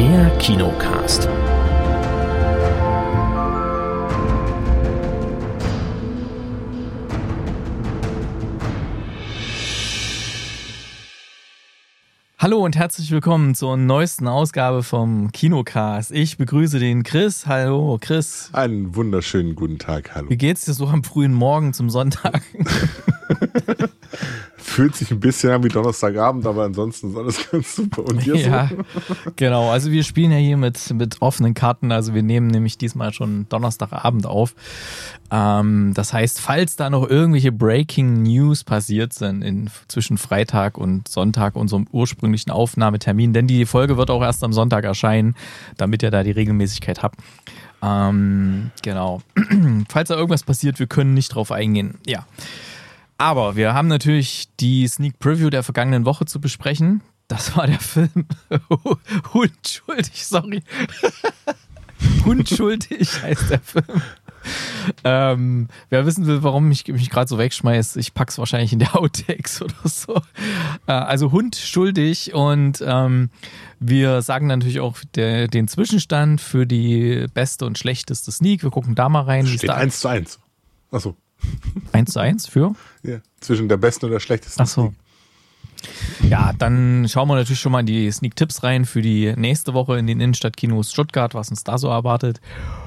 Der Kinocast. Hallo und herzlich willkommen zur neuesten Ausgabe vom Kinocast. Ich begrüße den Chris. Hallo Chris. Einen wunderschönen guten Tag, hallo. Wie geht's dir so am frühen Morgen zum Sonntag? Fühlt sich ein bisschen an wie Donnerstagabend, aber ansonsten ist alles ganz super. Und dir so? Ja, genau. Also wir spielen ja hier mit offenen Karten. Also wir nehmen nämlich diesmal schon Donnerstagabend auf. Das heißt, falls da noch irgendwelche Breaking News passiert sind zwischen Freitag und Sonntag, unserem ursprünglichen Aufnahmetermin, denn die Folge wird auch erst am Sonntag erscheinen, damit ihr da die Regelmäßigkeit habt. Genau. Falls da irgendwas passiert, wir können nicht drauf eingehen. Ja. Aber wir haben natürlich die Sneak Preview der vergangenen Woche zu besprechen. Das war der Film Hundschuldig, sorry. Hundschuldig heißt der Film. Wer wissen will, warum ich mich gerade so wegschmeiße, ich pack's wahrscheinlich in der Outtakes oder so. Also Hundschuldig und wir sagen natürlich auch den Zwischenstand für die beste und schlechteste Sneak. Wir gucken da mal rein. Steht 1:1. Achso. 1:1 für? Ja, zwischen der besten und der schlechtesten. Ach so. Ja, dann schauen wir natürlich schon mal in die Sneak-Tipps rein für die nächste Woche in den Innenstadtkinos Stuttgart, was uns da so erwartet.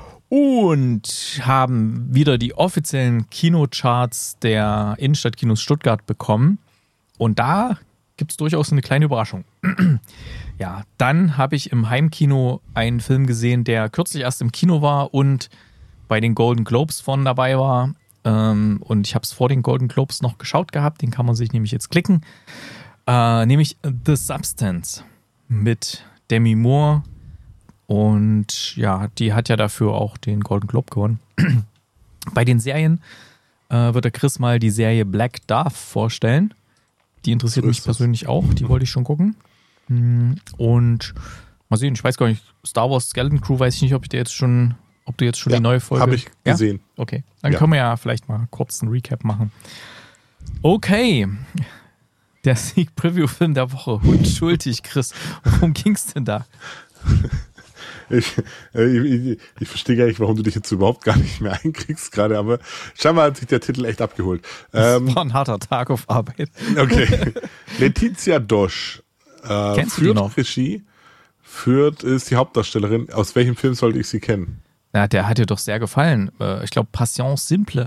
Und haben wieder die offiziellen Kinocharts der Innenstadtkinos Stuttgart bekommen. Und da gibt es durchaus eine kleine Überraschung. Ja, dann habe ich im Heimkino einen Film gesehen, der kürzlich erst im Kino war und bei den Golden Globes von dabei war. Und ich habe es vor den Golden Globes noch geschaut gehabt, den kann man sich nämlich jetzt klicken. Nämlich The Substance mit Demi Moore. Und ja, die hat ja dafür auch den Golden Globe gewonnen. Bei den Serien wird der Chris mal die Serie Black Dove vorstellen. Die interessiert mich persönlich auch, die wollte ich schon gucken. Und mal sehen, ich weiß gar nicht, Star Wars Skeleton Crew, weiß ich nicht, ob du jetzt schon die neue Folge... Habe ich gesehen. Ja? Okay, dann können wir ja vielleicht mal kurz einen Recap machen. Okay, der Sneak Preview Film der Woche. Hundschuldig, Chris. Worum ging's denn da? Ich verstehe gar nicht, warum du dich jetzt überhaupt gar nicht mehr einkriegst gerade, aber scheinbar hat sich der Titel echt abgeholt. Das war ein harter Tag auf Arbeit. Okay. Letizia Dosch Kennst du die noch? Regie, ist die Hauptdarstellerin. Aus welchem Film sollte ich sie kennen? Ja, der hat dir doch sehr gefallen. Ich glaube, Passion Simple.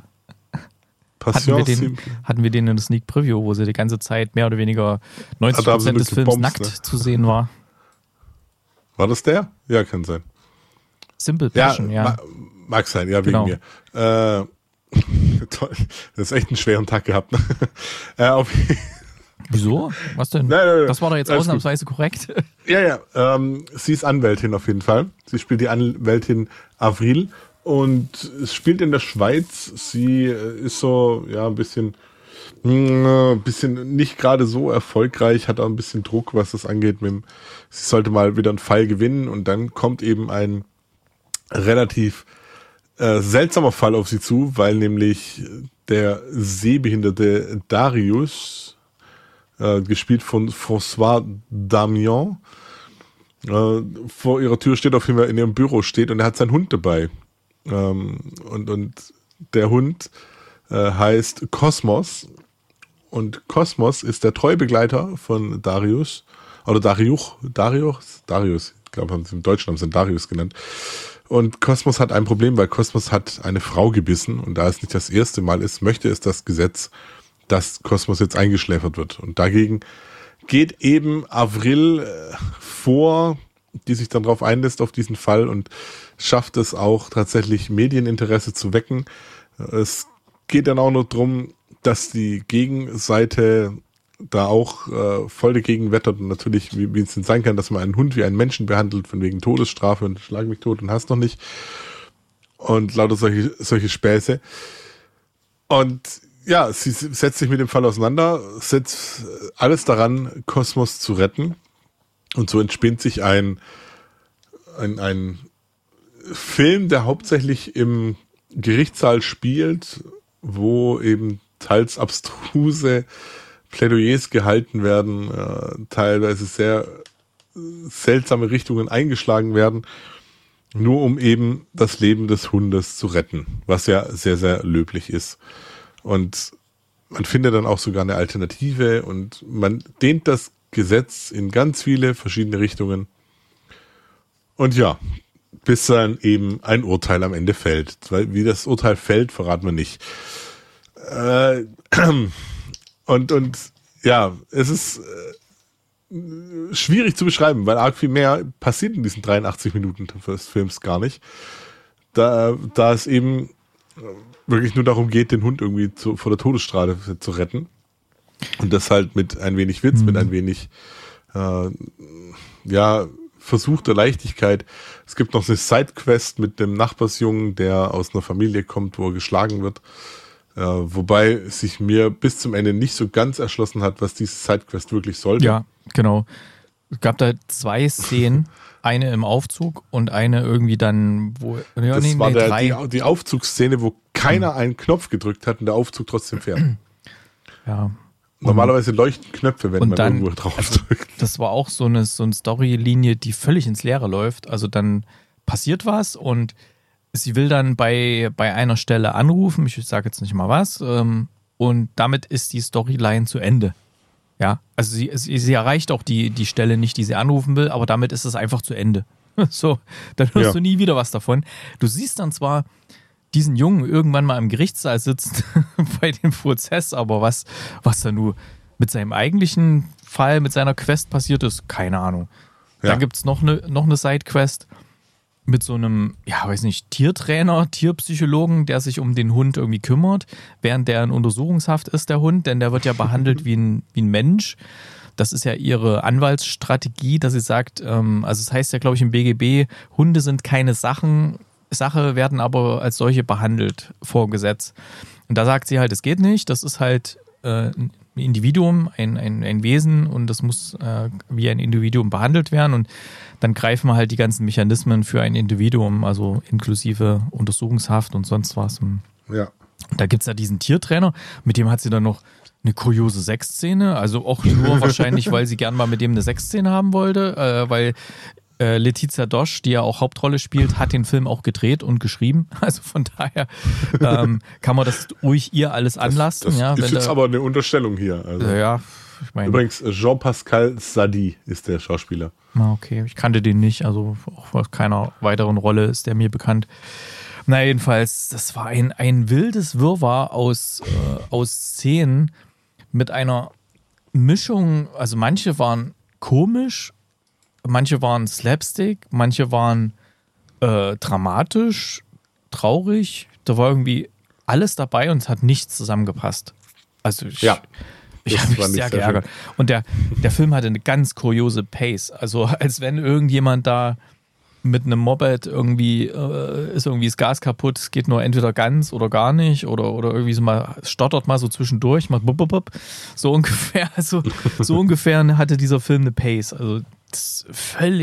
Hatten wir den in der Sneak Preview, wo sie die ganze Zeit mehr oder weniger 90% des Films nackt zu sehen war. War das der? Ja, kann sein. Simple Passion, ja. Mag sein, ja, genau. Wegen mir. Toll. Das ist echt einen schweren Tag gehabt. Wieso? Was denn? Nein, das war doch jetzt ausnahmsweise korrekt. Ja. Sie ist Anwältin auf jeden Fall. Sie spielt die Anwältin Avril und es spielt in der Schweiz. Sie ist so, ja, ein bisschen nicht gerade so erfolgreich, hat auch ein bisschen Druck, was das angeht. Sie sollte mal wieder einen Fall gewinnen und dann kommt eben ein relativ seltsamer Fall auf sie zu, weil nämlich der sehbehinderte Darius, gespielt von François Damian, vor ihrer Tür steht, auf jeden Fall in ihrem Büro steht und er hat seinen Hund dabei. Und der Hund heißt Kosmos und Kosmos ist der Treubegleiter von Darius, oder Darius, ich glaube, im Deutschen haben sie ihn Darius genannt. Und Kosmos hat ein Problem, weil Kosmos hat eine Frau gebissen und da es nicht das erste Mal ist, möchte es das Gesetz, dass Kosmos jetzt eingeschläfert wird. Und dagegen geht eben Avril vor, die sich dann darauf einlässt auf diesen Fall und schafft es auch tatsächlich Medieninteresse zu wecken. Es geht dann auch noch darum, dass die Gegenseite da auch voll dagegen wettert und natürlich, wie es denn sein kann, dass man einen Hund wie einen Menschen behandelt, von wegen Todesstrafe und schlag mich tot und hast noch nicht. Und lauter solche Späße. Und ja, sie setzt sich mit dem Fall auseinander, setzt alles daran, Kosmos zu retten. Und so entspinnt sich ein Film, der hauptsächlich im Gerichtssaal spielt, wo eben teils abstruse Plädoyers gehalten werden, teilweise sehr seltsame Richtungen eingeschlagen werden, nur um eben das Leben des Hundes zu retten, was ja sehr, sehr löblich ist. Und man findet dann auch sogar eine Alternative und man dehnt das Gesetz in ganz viele verschiedene Richtungen. Und ja, bis dann eben ein Urteil am Ende fällt. Weil wie das Urteil fällt, verraten wir nicht. Und ja, es ist schwierig zu beschreiben, weil arg viel mehr passiert in diesen 83 Minuten des Films gar nicht. Da es eben wirklich nur darum geht, den Hund irgendwie vor der Todesstrafe zu retten. Und das halt mit ein wenig Witz, mit ein wenig versuchter Leichtigkeit. Es gibt noch eine Sidequest mit dem Nachbarsjungen, der aus einer Familie kommt, wo er geschlagen wird. Wobei sich mir bis zum Ende nicht so ganz erschlossen hat, was diese Sidequest wirklich sollte. Ja, genau. Es gab da 2 Szenen, eine im Aufzug und eine irgendwie dann, wo... Ja, das war die Aufzugsszene, wo keiner einen Knopf gedrückt hat und der Aufzug trotzdem fährt. Ja. Normalerweise leuchten Knöpfe, wenn man dann, irgendwo drauf drückt. Das war auch so eine Storylinie, die völlig ins Leere läuft. Also dann passiert was und sie will dann bei einer Stelle anrufen, ich sage jetzt nicht mal was, und damit ist die Storyline zu Ende. Ja, also sie erreicht auch die Stelle nicht, die sie anrufen will, aber damit ist es einfach zu Ende. So, dann hörst du nie wieder was davon. Du siehst dann zwar diesen Jungen irgendwann mal im Gerichtssaal sitzen bei dem Prozess, aber was da nur mit seinem eigentlichen Fall, mit seiner Quest passiert ist, keine Ahnung. Ja. Dann gibt es noch eine Sidequest mit so einem, Tiertrainer, Tierpsychologen, der sich um den Hund irgendwie kümmert, während der in Untersuchungshaft ist, der Hund, denn der wird ja behandelt wie ein Mensch. Das ist ja ihre Anwaltsstrategie, dass sie sagt, also es heißt ja, glaube ich, im BGB, Hunde sind keine Sache, werden aber als solche behandelt vor Gesetz. Und da sagt sie halt, es geht nicht, das ist halt ein Individuum, ein Wesen und das muss wie ein Individuum behandelt werden und dann greifen wir halt die ganzen Mechanismen für ein Individuum, also inklusive Untersuchungshaft und sonst was. Ja. Und da gibt es ja diesen Tiertrainer, mit dem hat sie dann noch eine kuriose Sexszene, also auch nur wahrscheinlich, weil sie gern mal mit dem eine Sexszene haben wollte, weil Letizia Dosch, die ja auch Hauptrolle spielt, hat den Film auch gedreht und geschrieben. Also von daher kann man das ruhig ihr alles anlasten. Das ist jetzt aber eine Unterstellung hier. Also. Ja, ich meine. Übrigens, Jean-Pascal Sadi ist der Schauspieler. Okay, ich kannte den nicht, also auch aus keiner weiteren Rolle ist der mir bekannt. Na jedenfalls, das war ein wildes Wirrwarr aus Szenen mit einer Mischung, also manche waren komisch, manche waren Slapstick, manche waren dramatisch, traurig. Da war irgendwie alles dabei und es hat nichts zusammengepasst. Also ich habe mich sehr geärgert. Und der Film hatte eine ganz kuriose Pace. Also als wenn irgendjemand da mit einem Moped irgendwie ist irgendwie das Gas kaputt, es geht nur entweder ganz oder gar nicht oder irgendwie so mal stottert mal so zwischendurch, macht bup, bup, bup. So ungefähr, so ungefähr hatte dieser Film eine Pace. Also das ist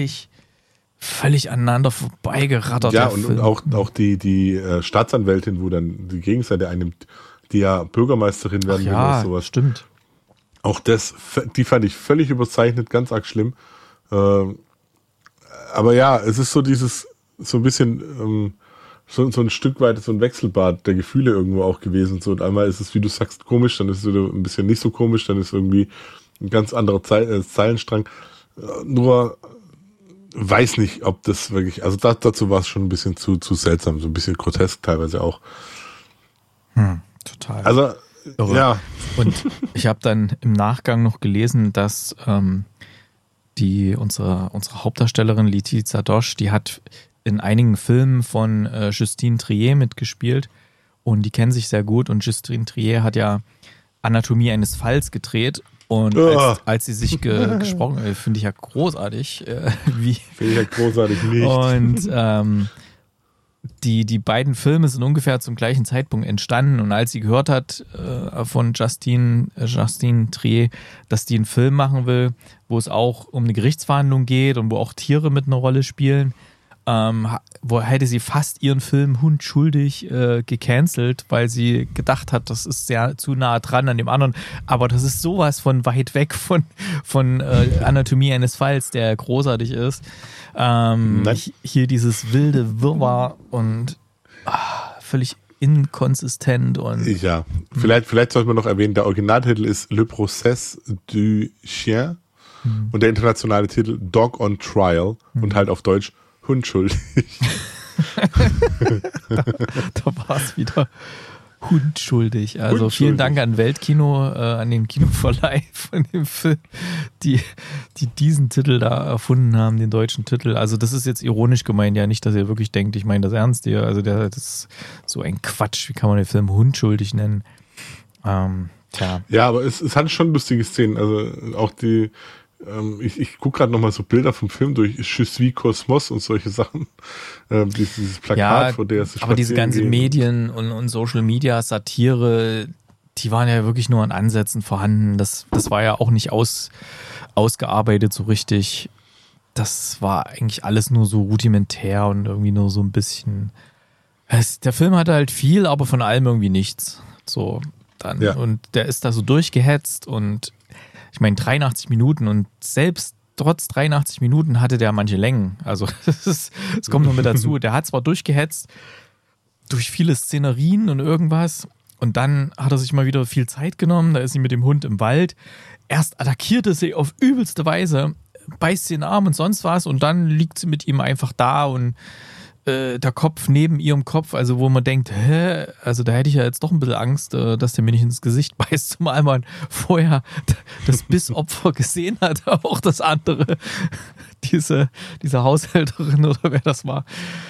völlig aneinander vorbeigerattert. Ja, und auch die Staatsanwältin, wo dann die Gegenseite einnimmt, die ja Bürgermeisterin werden will oder sowas. Stimmt. Auch die fand ich völlig überzeichnet, ganz arg schlimm. Aber ja, es ist so so ein bisschen so ein Stück weit so ein Wechselbad der Gefühle irgendwo auch gewesen. So, und einmal ist es, wie du sagst, komisch, dann ist es wieder ein bisschen nicht so komisch, dann ist irgendwie ein ganz anderer Zeilenstrang. Nur weiß nicht, ob das wirklich, also dazu war es schon ein bisschen zu seltsam, so ein bisschen grotesk teilweise auch. Total. Also, irre. Ja. Und ich habe dann im Nachgang noch gelesen, dass unsere Hauptdarstellerin Letizia Dosch, die hat in einigen Filmen von Justine Triet mitgespielt und die kennen sich sehr gut und Justine Triet hat ja Anatomie eines Falls gedreht und als sie sich gesprochen, finde ich ja großartig. Finde ich ja großartig nicht. Und die beiden Filme sind ungefähr zum gleichen Zeitpunkt entstanden und als sie gehört hat von Justine Triet, dass die einen Film machen will, wo es auch um eine Gerichtsverhandlung geht und wo auch Tiere mit einer Rolle spielen wo hätte sie fast ihren Film Hund schuldig gecancelt, weil sie gedacht hat, das ist sehr zu nah dran an dem anderen. Aber das ist sowas von weit weg von Anatomie eines Falls, der großartig ist. Hier dieses wilde Wirrwarr und völlig inkonsistent. Und ja, vielleicht sollte man noch erwähnen, der Originaltitel ist Le Procès du Chien und der internationale Titel Dog on Trial und halt auf Deutsch Hund schuldig. Da war es wieder Hund schuldig. Also vielen Dank an Weltkino, an den Kinoverleih von dem Film, die diesen Titel da erfunden haben, den deutschen Titel. Also das ist jetzt ironisch gemeint, ja nicht, dass ihr wirklich denkt, ich meine das ernst hier. Also das ist so ein Quatsch. Wie kann man den Film Hund schuldig nennen? Tja. Ja, aber es hat schon lustige Szenen. Also auch die ich gucke gerade nochmal so Bilder vom Film durch, Je suis Kosmos und solche Sachen. Dieses Plakat, vor der es aber diese ganze Medien und Social Media Satire, die waren ja wirklich nur an Ansätzen vorhanden. Das war ja auch nicht ausgearbeitet so richtig. Das war eigentlich alles nur so rudimentär und irgendwie nur so ein bisschen. Der Film hatte halt viel, aber von allem irgendwie nichts. So dann. Ja. Und der ist da so durchgehetzt und ich meine 83 Minuten und selbst trotz 83 Minuten hatte der manche Längen. Also es kommt noch mit dazu. Der hat zwar durchgehetzt durch viele Szenerien und irgendwas und dann hat er sich mal wieder viel Zeit genommen. Da ist sie mit dem Hund im Wald. Erst attackiert er sie auf übelste Weise, beißt sie in den Arm und sonst was und dann liegt sie mit ihm einfach da und der Kopf neben ihrem Kopf, also wo man denkt, also da hätte ich ja jetzt doch ein bisschen Angst, dass der mir nicht ins Gesicht beißt, zumal man vorher das Bissopfer gesehen hat, auch das andere, diese Haushälterin oder wer das war.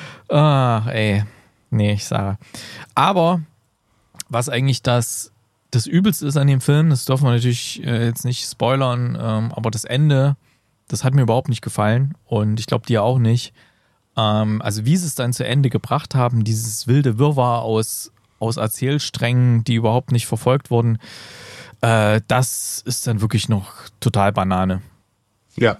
Ich sage. Aber was eigentlich das Übelste ist an dem Film, das dürfen wir natürlich jetzt nicht spoilern, aber das Ende, das hat mir überhaupt nicht gefallen und ich glaube dir auch nicht. Also wie sie es dann zu Ende gebracht haben, dieses wilde Wirrwarr aus Erzählsträngen, die überhaupt nicht verfolgt wurden, das ist dann wirklich noch total Banane. Ja.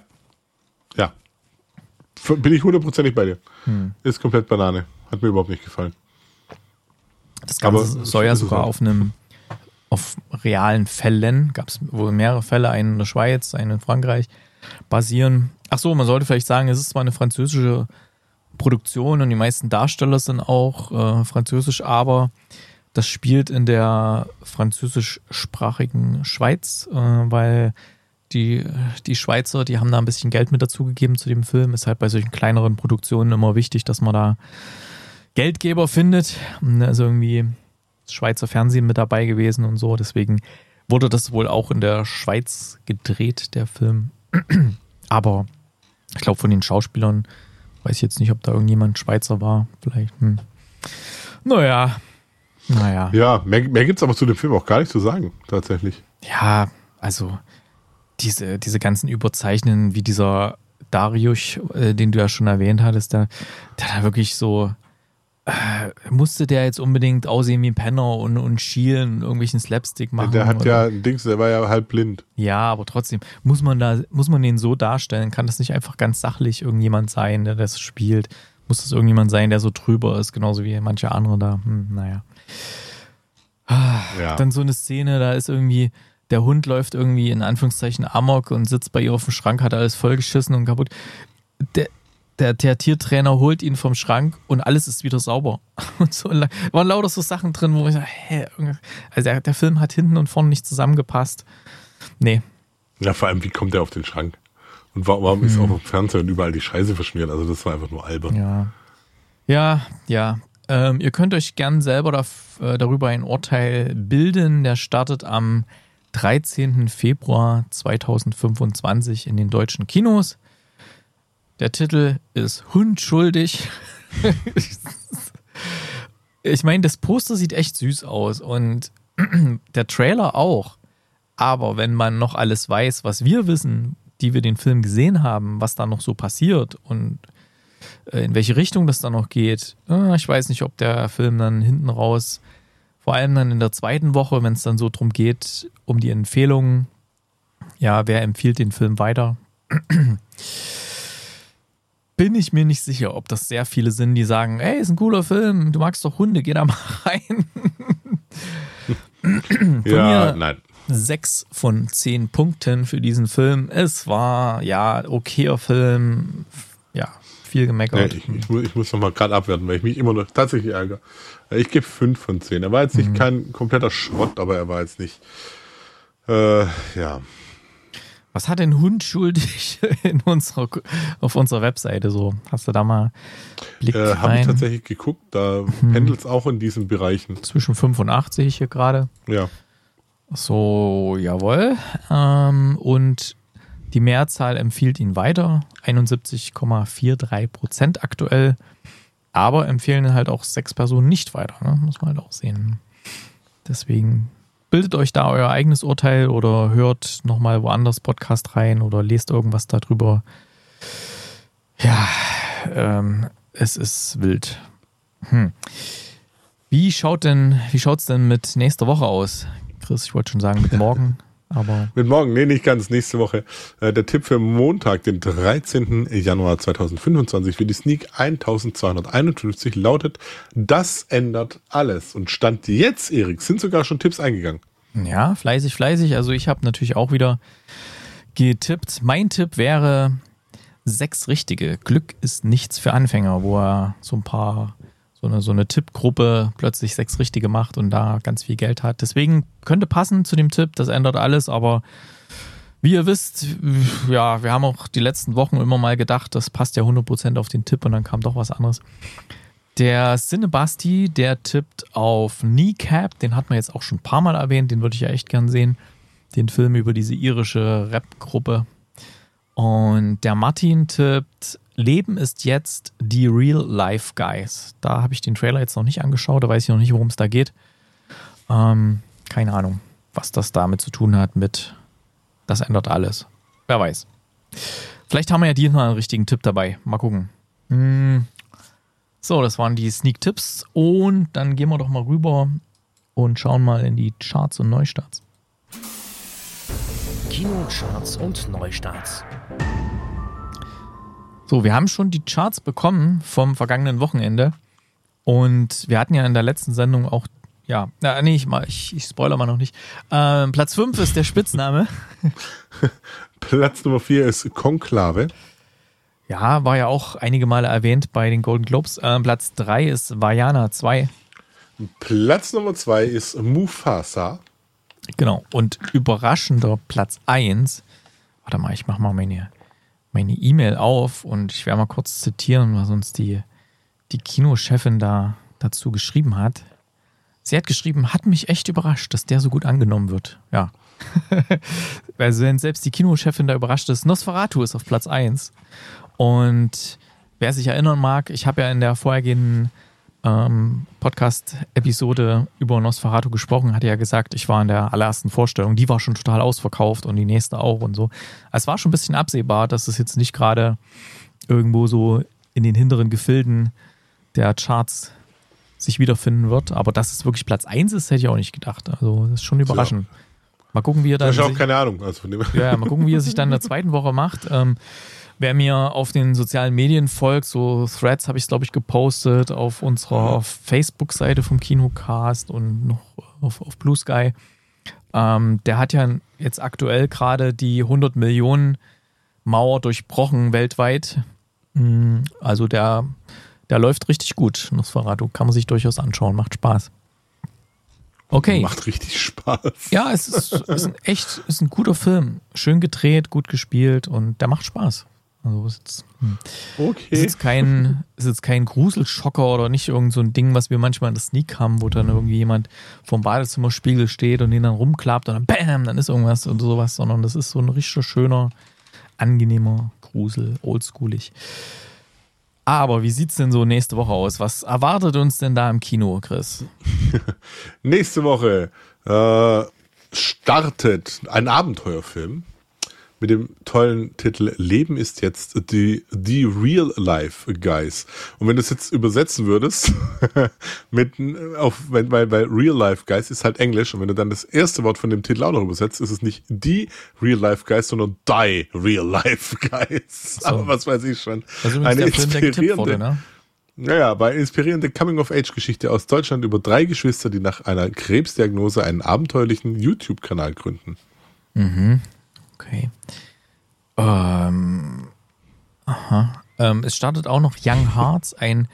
Bin ich 100%ig bei dir. Ist komplett Banane. Hat mir überhaupt nicht gefallen. Das Ganze soll ja sogar auf realen Fällen, gab es wohl mehrere Fälle, einen in der Schweiz, einen in Frankreich, basieren. Ach so, man sollte vielleicht sagen, es ist zwar eine französische Produktion und die meisten Darsteller sind auch französisch, aber das spielt in der französischsprachigen Schweiz, weil die Schweizer, die haben da ein bisschen Geld mit dazugegeben zu dem Film. Ist halt bei solchen kleineren Produktionen immer wichtig, dass man da Geldgeber findet. Also irgendwie das Schweizer Fernsehen mit dabei gewesen und so. Deswegen wurde das wohl auch in der Schweiz gedreht, der Film. Aber ich glaube, von den Schauspielern weiß ich jetzt nicht, ob da irgendjemand Schweizer war. Vielleicht. Naja. Ja, mehr gibt es aber zu dem Film auch gar nicht zu sagen, tatsächlich. Ja, also diese ganzen Überzeichnungen, wie dieser Darius, den du ja schon erwähnt hattest, der da wirklich so, musste der jetzt unbedingt aussehen wie ein Penner und schielen und irgendwelchen Slapstick machen? Der hat der war ja halb blind. Ja, aber trotzdem, muss man den so darstellen? Kann das nicht einfach ganz sachlich irgendjemand sein, der das spielt? Muss das irgendjemand sein, der so drüber ist, genauso wie manche andere da? Ja. Dann so eine Szene, da ist irgendwie, der Hund läuft irgendwie in Anführungszeichen amok und sitzt bei ihr auf dem Schrank, hat alles vollgeschissen und kaputt. Der Tiertrainer holt ihn vom Schrank und alles ist wieder sauber. Und so waren lauter so Sachen drin, wo ich sage, also der Film hat hinten und vorne nicht zusammengepasst. Nee. Ja, vor allem, wie kommt der auf den Schrank? Und warum ist auch im Fernsehen überall die Scheiße verschmiert? Also das war einfach nur albern. Ja. Ihr könnt euch gern selber darüber ein Urteil bilden. Der startet am 13. Februar 2025 in den deutschen Kinos. Der Titel ist Hund schuldig. Ich meine, das Poster sieht echt süß aus und der Trailer auch. Aber wenn man noch alles weiß, was wir wissen, die wir den Film gesehen haben, was da noch so passiert und in welche Richtung das dann noch geht, ich weiß nicht, ob der Film dann hinten raus, vor allem dann in der zweiten Woche, wenn es dann so drum geht, um die Empfehlungen, ja, wer empfiehlt den Film weiter? bin ich mir nicht sicher, ob das sehr viele sind, die sagen, ey, ist ein cooler Film, du magst doch Hunde, geh da mal rein. Ja, nein. 6 von 10 Punkten für diesen Film. Es war, ja, okayer Film. Ja, viel gemeckert. Ja, ich muss nochmal gerade abwerten, weil ich mich immer noch tatsächlich ärgere. Ich gebe 5 von 10. Er war jetzt nicht kein kompletter Schrott, aber er war jetzt nicht, ja. Was hat denn Hund schuldig auf unserer Webseite so? Hast du da mal Blick rein? Habe ich tatsächlich geguckt, da pendelt es auch in diesen Bereichen. Zwischen 85 hier gerade. Ja. So, jawohl. Und die Mehrzahl empfiehlt ihn weiter. 71,43% aktuell. Aber empfehlen halt auch 6 Personen nicht weiter. Ne? Muss man halt auch sehen. Deswegen bildet euch da euer eigenes Urteil oder hört nochmal woanders Podcast rein oder lest irgendwas darüber. Ja, es ist wild. Wie schaut's denn mit nächster Woche aus? Chris, ich wollte schon sagen mit morgen, aber... Mit morgen, nee, nicht ganz, nächste Woche. Der Tipp für Montag, den 13. Januar 2025 für die Sneak 1251 lautet, das ändert alles. Und Stand jetzt, Erik, sind sogar schon Tipps eingegangen. Ja, fleißig. Also ich habe natürlich auch wieder getippt. Mein Tipp wäre 6 richtige. Glück ist nichts für Anfänger, wo er so eine Tippgruppe plötzlich 6 richtige macht und da ganz viel Geld hat. Deswegen könnte passen zu dem Tipp, das ändert alles, aber wie ihr wisst, ja, wir haben auch die letzten Wochen immer mal gedacht, das passt ja 100% auf den Tipp und dann kam doch was anderes. Der Cinebasti, der tippt auf Kneecap, den hat man jetzt auch schon ein paar Mal erwähnt, den würde ich ja echt gern sehen. Den Film über diese irische Rap-Gruppe. Und der Martin tippt Leben ist jetzt die Real Life Guys. Da habe ich den Trailer jetzt noch nicht angeschaut, da weiß ich noch nicht, worum es da geht. Keine Ahnung, was das damit zu tun hat mit das ändert alles. Wer weiß. Vielleicht haben wir ja diesmal einen richtigen Tipp dabei. Mal gucken. So, das waren die Sneak-Tipps und dann gehen wir doch mal rüber und schauen mal in die Charts und Neustarts. Kinocharts und Neustarts. So, wir haben schon die Charts bekommen vom vergangenen Wochenende und wir hatten ja in der letzten Sendung auch, ich spoilere mal noch nicht. Platz 5 ist der Spitzname. Platz Nummer 4 ist Konklave. Ja, war ja auch einige Male erwähnt bei den Golden Globes. Platz 3 ist Vaiana 2. Platz Nummer 2 ist Mufasa. Genau, und überraschender Platz 1, warte mal, ich mache mal meine E-Mail auf und ich werde mal kurz zitieren, was uns die Kinochefin dazu geschrieben hat. Sie hat geschrieben, hat mich echt überrascht, dass der so gut angenommen wird. Ja. Also wenn selbst die Kinochefin da überrascht ist, Nosferatu ist auf Platz 1. Und wer sich erinnern mag, ich habe ja in der vorhergehenden Podcast-Episode über Nosferatu gesprochen, hatte ja gesagt, ich war in der allerersten Vorstellung, die war schon total ausverkauft und die nächste auch und so. Es war schon ein bisschen absehbar, dass es jetzt nicht gerade irgendwo so in den hinteren Gefilden der Charts sich wiederfinden wird, aber dass es wirklich Platz 1 ist, hätte ich auch nicht gedacht. Also das ist schon überraschend. Ja. Mal gucken, wie er dann... Ich habe auch keine Ahnung. Also von dem mal gucken, wie er sich dann in der zweiten Woche macht. Wer mir auf den sozialen Medien folgt, so Threads habe ich es, glaube ich, gepostet, auf unserer Facebook-Seite vom Kinocast und noch auf Blue Sky. Der hat ja jetzt aktuell gerade die 100 Millionen Mauer durchbrochen weltweit. Also der läuft richtig gut, Nosferatu. Kann man sich durchaus anschauen, macht Spaß. Okay. Macht richtig Spaß. Ja, es ist ein guter Film. Schön gedreht, gut gespielt und der macht Spaß. Also ist jetzt kein Gruselschocker oder nicht irgend so ein Ding, was wir manchmal in der Sneak haben, wo dann irgendwie jemand vorm Badezimmerspiegel steht und den dann rumklappt und dann BAM, dann ist irgendwas und sowas, sondern das ist so ein richtig schöner, angenehmer Grusel, oldschoolig. Aber wie sieht's denn so nächste Woche aus? Was erwartet uns denn da im Kino, Chris? Nächste Woche startet ein Abenteuerfilm mit dem tollen Titel Leben ist jetzt die Real Life Guys. Und wenn du es jetzt übersetzen würdest, weil Real Life Guys ist halt Englisch, und wenn du dann das erste Wort von dem Titel auch noch übersetzt, ist es nicht die Real Life Guys, sondern die Real Life Guys. So. Aber was weiß ich schon. Also eine inspirierende, ne? Naja, aber eine inspirierende Coming-of-Age-Geschichte aus Deutschland über 3 Geschwister, die nach einer Krebsdiagnose einen abenteuerlichen YouTube-Kanal gründen. Mhm. Okay. Es startet auch noch Young Hearts, ein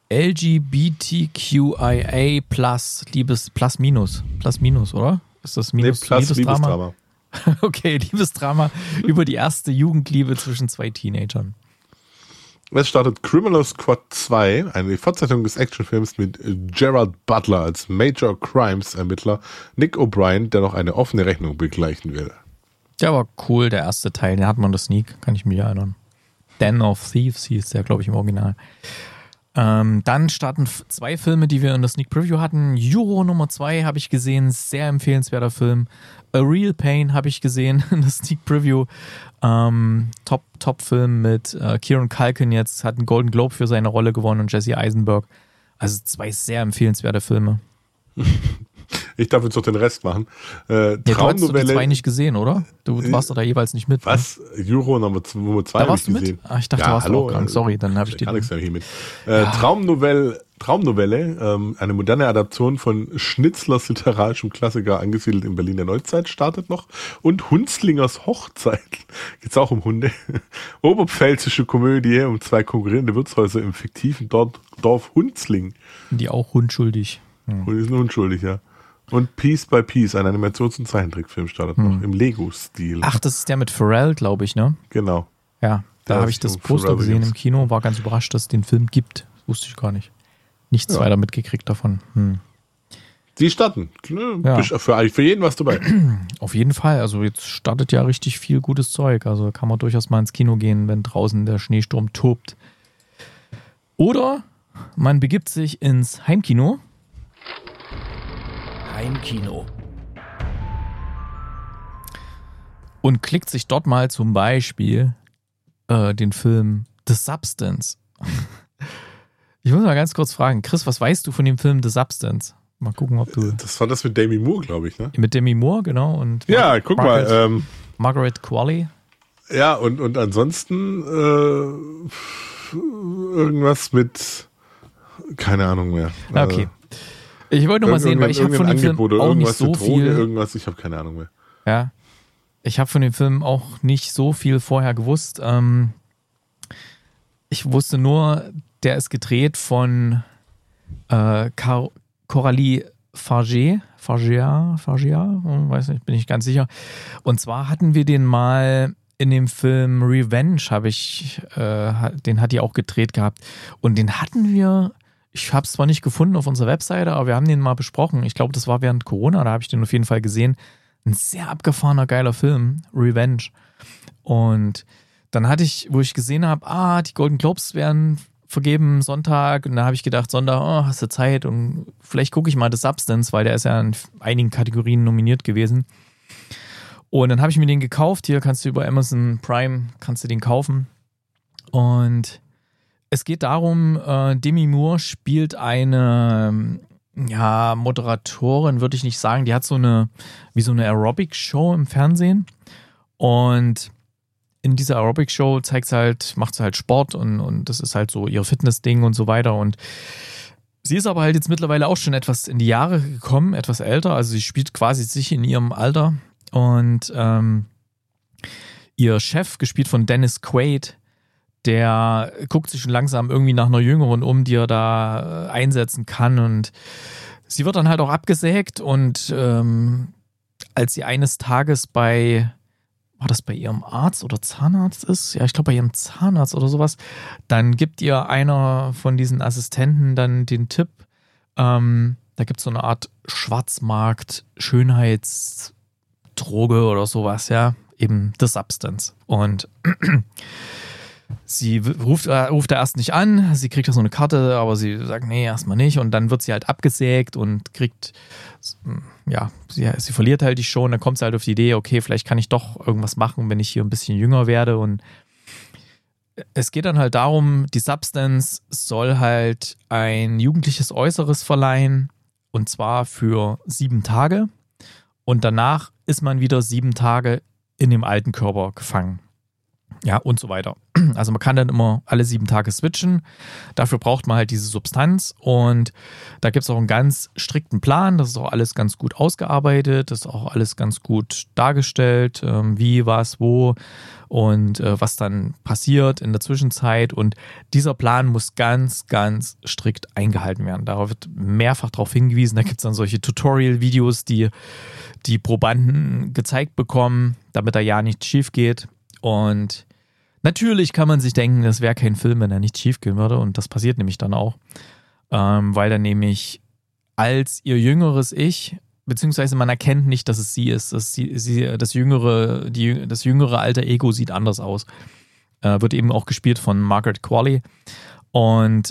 LGBTQIA plus minus, oder? Ist das minus? Nee, plus Liebesdrama. Okay, Liebesdrama über die erste Jugendliebe zwischen 2 Teenagern. Es startet Criminal Squad 2, eine Fortsetzung des Actionfilms mit Gerard Butler als Major Crimes Ermittler, Nick O'Brien, der noch eine offene Rechnung begleichen will. Der war cool, der erste Teil, den hat man das Sneak, kann ich mich erinnern. Den of Thieves hieß der, glaube ich, im Original. Dann starten 2 Filme, die wir in der Sneak Preview hatten. Juro Nummer 2 habe ich gesehen, sehr empfehlenswerter Film. A Real Pain habe ich gesehen in der Sneak Preview. Top-Film mit Kieran Culkin jetzt, hat einen Golden Globe für seine Rolle gewonnen und Jesse Eisenberg. Also 2 sehr empfehlenswerte Filme. Ich darf jetzt noch den Rest machen. Ja, du hast die 2 nicht gesehen, oder? Du warst doch da jeweils nicht mit. Was? Ne? Juro Nummer 2 habe ich gesehen. Ah, ich dachte, du warst auch krank. Sorry, dann habe ich gar nichts mehr hier mit. Traumnovelle, eine moderne Adaption von Schnitzlers literarischem Klassiker, angesiedelt in Berlin der Neuzeit, startet noch. Und Hunzlingers Hochzeit. Geht's auch um Hunde. Oberpfälzische Komödie um 2 konkurrierende Wirtshäuser im fiktiven Dorf Hunzling. Die auch unschuldig. Und die sind unschuldig, ja. Und Piece by Piece, ein Animations- und Zeichentrickfilm startet noch im Lego-Stil. Ach, das ist der mit Pharrell, glaube ich, ne? Genau. Ja, da habe ich das Poster gesehen im Kino, war ganz überrascht, dass es den Film gibt. Das wusste ich gar nicht. Nichts weiter mitgekriegt davon. Sie starten. Ja. Für jeden was dabei. Auf jeden Fall. Also jetzt startet ja richtig viel gutes Zeug. Also kann man durchaus mal ins Kino gehen, wenn draußen der Schneesturm tobt. Oder man begibt sich ins Heimkino. Heimkino. Und klickt sich dort mal zum Beispiel den Film The Substance. Ich muss mal ganz kurz fragen, Chris, was weißt du von dem Film The Substance? Mal gucken, ob du... Das war das mit Demi Moore, glaube ich, ne? Mit Demi Moore, genau. Und ja, guck mal. Margaret Qualley. Ja, und ansonsten irgendwas mit... Keine Ahnung mehr. Okay. Ich wollte nur mal sehen, weil ich habe von dem Film auch nicht so viel... Ich habe keine Ahnung mehr. Ja, ich habe von dem Film auch nicht so viel vorher gewusst. Ich wusste nur, der ist gedreht von Coralie Fargeat, weiß nicht, bin ich ganz sicher. Und zwar hatten wir den mal in dem Film Revenge, den hat die auch gedreht gehabt. Und den hatten wir... Ich habe es zwar nicht gefunden auf unserer Webseite, aber wir haben den mal besprochen. Ich glaube, das war während Corona, da habe ich den auf jeden Fall gesehen. Ein sehr abgefahrener, geiler Film, Revenge. Und dann hatte ich, wo ich gesehen habe, die Golden Globes werden vergeben Sonntag. Und da habe ich gedacht, Sonntag, hast du Zeit? Und vielleicht gucke ich mal The Substance, weil der ist ja in einigen Kategorien nominiert gewesen. Und dann habe ich mir den gekauft. Hier kannst du über Amazon Prime, kannst du den kaufen. Und... Es geht darum, Demi Moore spielt eine Moderatorin, würde ich nicht sagen. Die hat so eine Aerobic-Show im Fernsehen. Und in dieser Aerobic-Show macht sie halt Sport und das ist halt so ihr Fitness-Ding und so weiter. Und sie ist aber halt jetzt mittlerweile auch schon etwas in die Jahre gekommen, etwas älter. Also sie spielt quasi sich in ihrem Alter. Und ihr Chef, gespielt von Dennis Quaid, der guckt sich schon langsam irgendwie nach einer Jüngeren um, die er da einsetzen kann. Und sie wird dann halt auch abgesägt. Und als sie eines Tages war das bei ihrem Arzt oder Zahnarzt ist? Ja, ich glaube bei ihrem Zahnarzt oder sowas. Dann gibt ihr einer von diesen Assistenten dann den Tipp, da gibt es so eine Art Schwarzmarkt, Schönheitsdroge oder sowas, ja. Eben The Substance. Und sie ruft er erst nicht an, sie kriegt ja so eine Karte, aber sie sagt, nee, erstmal nicht. Und dann wird sie halt abgesägt und kriegt, ja, sie verliert halt die Show und dann kommt sie halt auf die Idee, okay, vielleicht kann ich doch irgendwas machen, wenn ich hier ein bisschen jünger werde. Und es geht dann halt darum, die Substance soll halt ein jugendliches Äußeres verleihen und zwar für 7 Tage. Und danach ist man wieder 7 Tage in dem alten Körper gefangen. Ja, und so weiter. Also man kann dann immer alle 7 Tage switchen. Dafür braucht man halt diese Substanz und da gibt es auch einen ganz strikten Plan. Das ist auch alles ganz gut ausgearbeitet. Das ist auch alles ganz gut dargestellt, wie, was, wo und was dann passiert in der Zwischenzeit. Und dieser Plan muss ganz, ganz strikt eingehalten werden. Da wird mehrfach darauf hingewiesen. Da gibt es dann solche Tutorial-Videos, die Probanden gezeigt bekommen, damit da ja nichts schief geht. Und natürlich kann man sich denken, das wäre kein Film, wenn er nicht schief gehen würde. Und das passiert nämlich dann auch. Weil dann nämlich als ihr jüngeres Ich, beziehungsweise man erkennt nicht, dass es sie ist. Das jüngere alter Ego sieht anders aus. Wird eben auch gespielt von Margaret Qualley. Und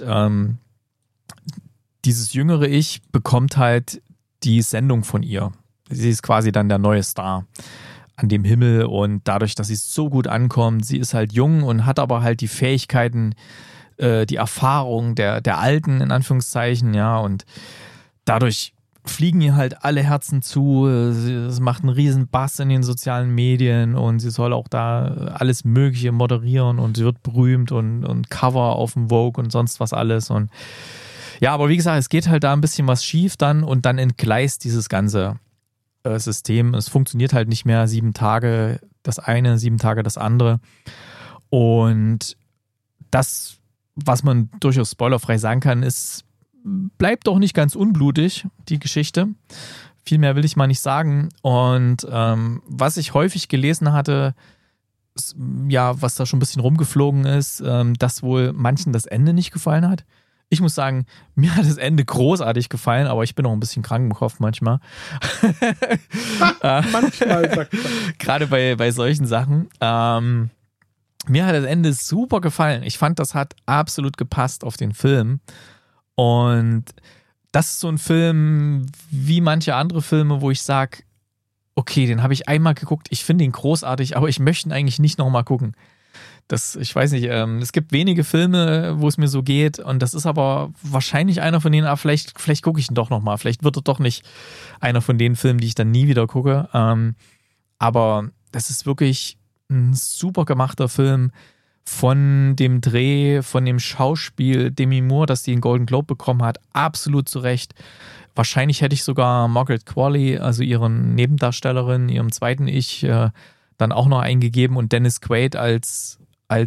dieses jüngere Ich bekommt halt die Sendung von ihr. Sie ist quasi dann der neue Star an dem Himmel und dadurch, dass sie so gut ankommt, sie ist halt jung und hat aber halt die Fähigkeiten, die Erfahrung der Alten, in Anführungszeichen, ja, und dadurch fliegen ihr halt alle Herzen zu, es macht einen riesen Bass in den sozialen Medien und sie soll auch da alles Mögliche moderieren und sie wird berühmt und Cover auf dem Vogue und sonst was alles und ja, aber wie gesagt, es geht halt da ein bisschen was schief dann und dann entgleist dieses ganze System. Es funktioniert halt nicht mehr 7 Tage das eine, 7 Tage das andere. Und das, was man durchaus spoilerfrei sagen kann, ist, bleibt doch nicht ganz unblutig, die Geschichte. Viel mehr will ich mal nicht sagen. Und was ich häufig gelesen hatte, ja, was da schon ein bisschen rumgeflogen ist, dass wohl manchen das Ende nicht gefallen hat. Ich muss sagen, mir hat das Ende großartig gefallen, aber ich bin auch ein bisschen krank im Kopf manchmal. Manchmal, sagt man. Gerade bei solchen Sachen. Mir hat das Ende super gefallen. Ich fand, das hat absolut gepasst auf den Film. Und das ist so ein Film wie manche andere Filme, wo ich sage, okay, den habe ich einmal geguckt, ich finde ihn großartig, aber ich möchte ihn eigentlich nicht nochmal gucken. Ich weiß nicht, es gibt wenige Filme, wo es mir so geht und das ist aber wahrscheinlich einer von denen, vielleicht gucke ich ihn doch nochmal, vielleicht wird er doch nicht einer von den Filmen, die ich dann nie wieder gucke, aber das ist wirklich ein super gemachter Film von dem Dreh, von dem Schauspiel Demi Moore, dass die einen Golden Globe bekommen hat, absolut zu Recht. Wahrscheinlich hätte ich sogar Margaret Qualley, also ihren Nebendarstellerin, ihrem zweiten Ich, dann auch noch eingegeben und Dennis Quaid als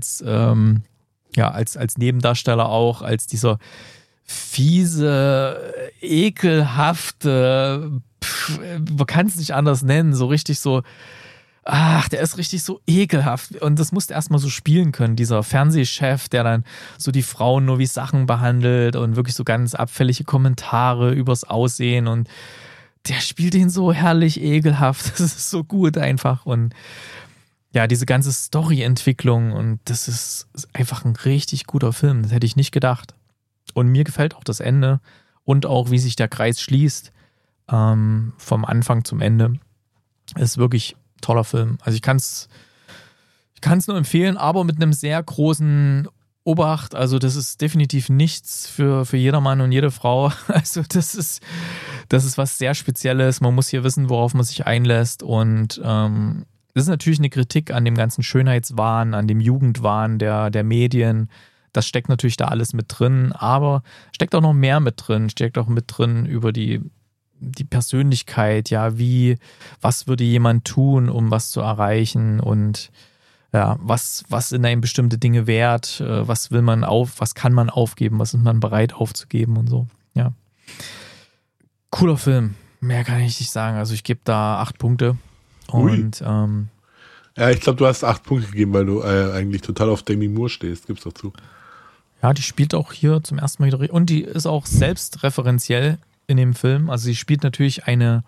Nebendarsteller auch, als dieser fiese, ekelhafte, man kann es nicht anders nennen, so richtig so, der ist richtig so ekelhaft und das musste erstmal so spielen können, dieser Fernsehchef, der dann so die Frauen nur wie Sachen behandelt und wirklich so ganz abfällige Kommentare übers Aussehen und der spielt ihn so herrlich ekelhaft, das ist so gut einfach und ja, diese ganze Storyentwicklung und das ist einfach ein richtig guter Film, das hätte ich nicht gedacht. Und mir gefällt auch das Ende und auch, wie sich der Kreis schließt, vom Anfang zum Ende. Ist wirklich ein toller Film. Also ich kann es nur empfehlen, aber mit einem sehr großen Obacht. Also das ist definitiv nichts für jedermann und jede Frau. Also das ist was sehr Spezielles. Man muss hier wissen, worauf man sich einlässt und das ist natürlich eine Kritik an dem ganzen Schönheitswahn, an dem Jugendwahn der Medien. Das steckt natürlich da alles mit drin, aber steckt auch noch mehr mit drin. Steckt auch mit drin über die Persönlichkeit, ja, was würde jemand tun, um was zu erreichen und ja, was sind einem bestimmte Dinge wert, was kann man aufgeben, was ist man bereit aufzugeben und so, ja. Cooler Film, mehr kann ich nicht sagen. Also ich gebe da 8 Punkte. Und ja, ich glaube, du hast 8 Punkte gegeben, weil du eigentlich total auf Demi Moore stehst, gib's doch zu. Ja, die spielt auch hier zum ersten Mal wieder und die ist auch selbstreferenziell in dem Film. Also sie spielt natürlich eine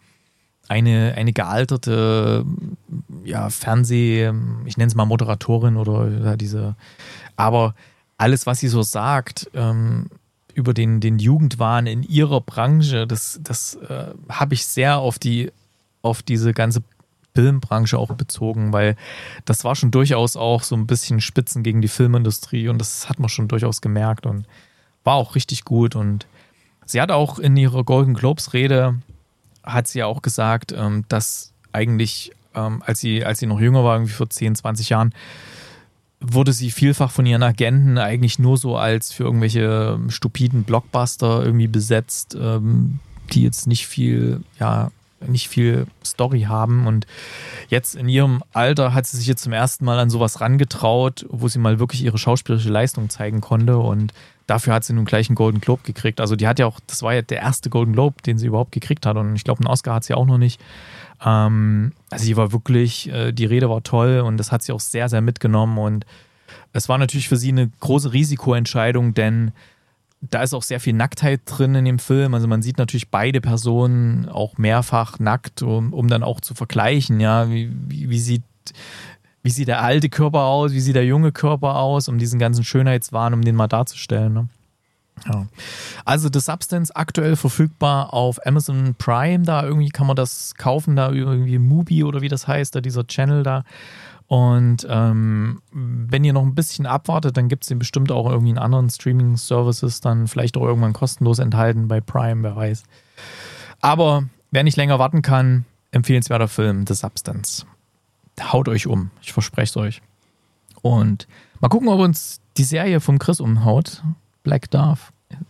gealterte ich nenne es mal Moderatorin oder diese Aber alles, was sie so sagt, über den Jugendwahn in ihrer Branche, das habe ich sehr auf diese ganze Filmbranche auch bezogen, weil das war schon durchaus auch so ein bisschen Spitzen gegen die Filmindustrie und das hat man schon durchaus gemerkt und war auch richtig gut. Und sie hat auch in ihrer Golden Globes Rede, hat sie ja auch gesagt, dass eigentlich, als sie noch jünger war, irgendwie vor 10, 20 Jahren, wurde sie vielfach von ihren Agenten eigentlich nur so als für irgendwelche stupiden Blockbuster irgendwie besetzt, die jetzt nicht viel Story haben. Und jetzt in ihrem Alter hat sie sich jetzt zum ersten Mal an sowas rangetraut, wo sie mal wirklich ihre schauspielerische Leistung zeigen konnte. Und dafür hat sie nun gleich einen Golden Globe gekriegt. Also die hat ja auch, das war ja der erste Golden Globe, den sie überhaupt gekriegt hat. Und ich glaube, einen Oscar hat sie auch noch nicht. Also sie war wirklich, die Rede war toll und das hat sie auch sehr, sehr mitgenommen. Und es war natürlich für sie eine große Risikoentscheidung, denn da ist auch sehr viel Nacktheit drin in dem Film. Also man sieht natürlich beide Personen auch mehrfach nackt, um dann auch zu vergleichen, ja, wie sieht der alte Körper aus, wie sieht der junge Körper aus, um diesen ganzen Schönheitswahn, um den mal darzustellen. Ne? Ja. Also The Substance aktuell verfügbar auf Amazon Prime, da irgendwie kann man das kaufen, da irgendwie Mubi oder wie das heißt, da dieser Channel da. Und wenn ihr noch ein bisschen abwartet, dann gibt es den bestimmt auch irgendwie in anderen Streaming-Services, dann vielleicht auch irgendwann kostenlos enthalten bei Prime, wer weiß. Aber wer nicht länger warten kann, empfehlenswerter Film, The Substance. Haut euch um, ich verspreche es euch. Und mal gucken, ob uns die Serie vom Chris umhaut. Black Dove.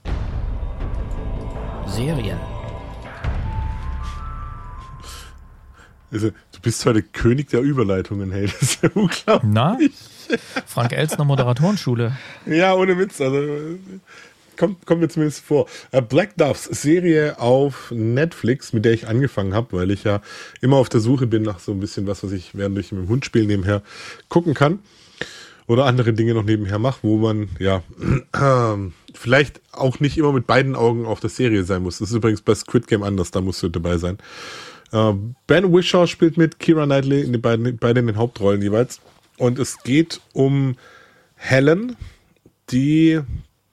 Serien. Also, du bist heute König der Überleitungen, hey, das ist ja unglaublich. Na? Frank Elstner Moderatorenschule. Ja, ohne Witz, also kommt mir zumindest vor. Black Doves, Serie auf Netflix, mit der ich angefangen habe, weil ich ja immer auf der Suche bin nach so ein bisschen was ich während ich mit dem Hund spiele nebenher gucken kann. Oder andere Dinge noch nebenher mache, wo man ja vielleicht auch nicht immer mit beiden Augen auf der Serie sein muss. Das ist übrigens bei Squid Game anders, da musst du dabei sein. Ben Whishaw spielt mit, Keira Knightley beide in den Hauptrollen jeweils. Und es geht um Helen, die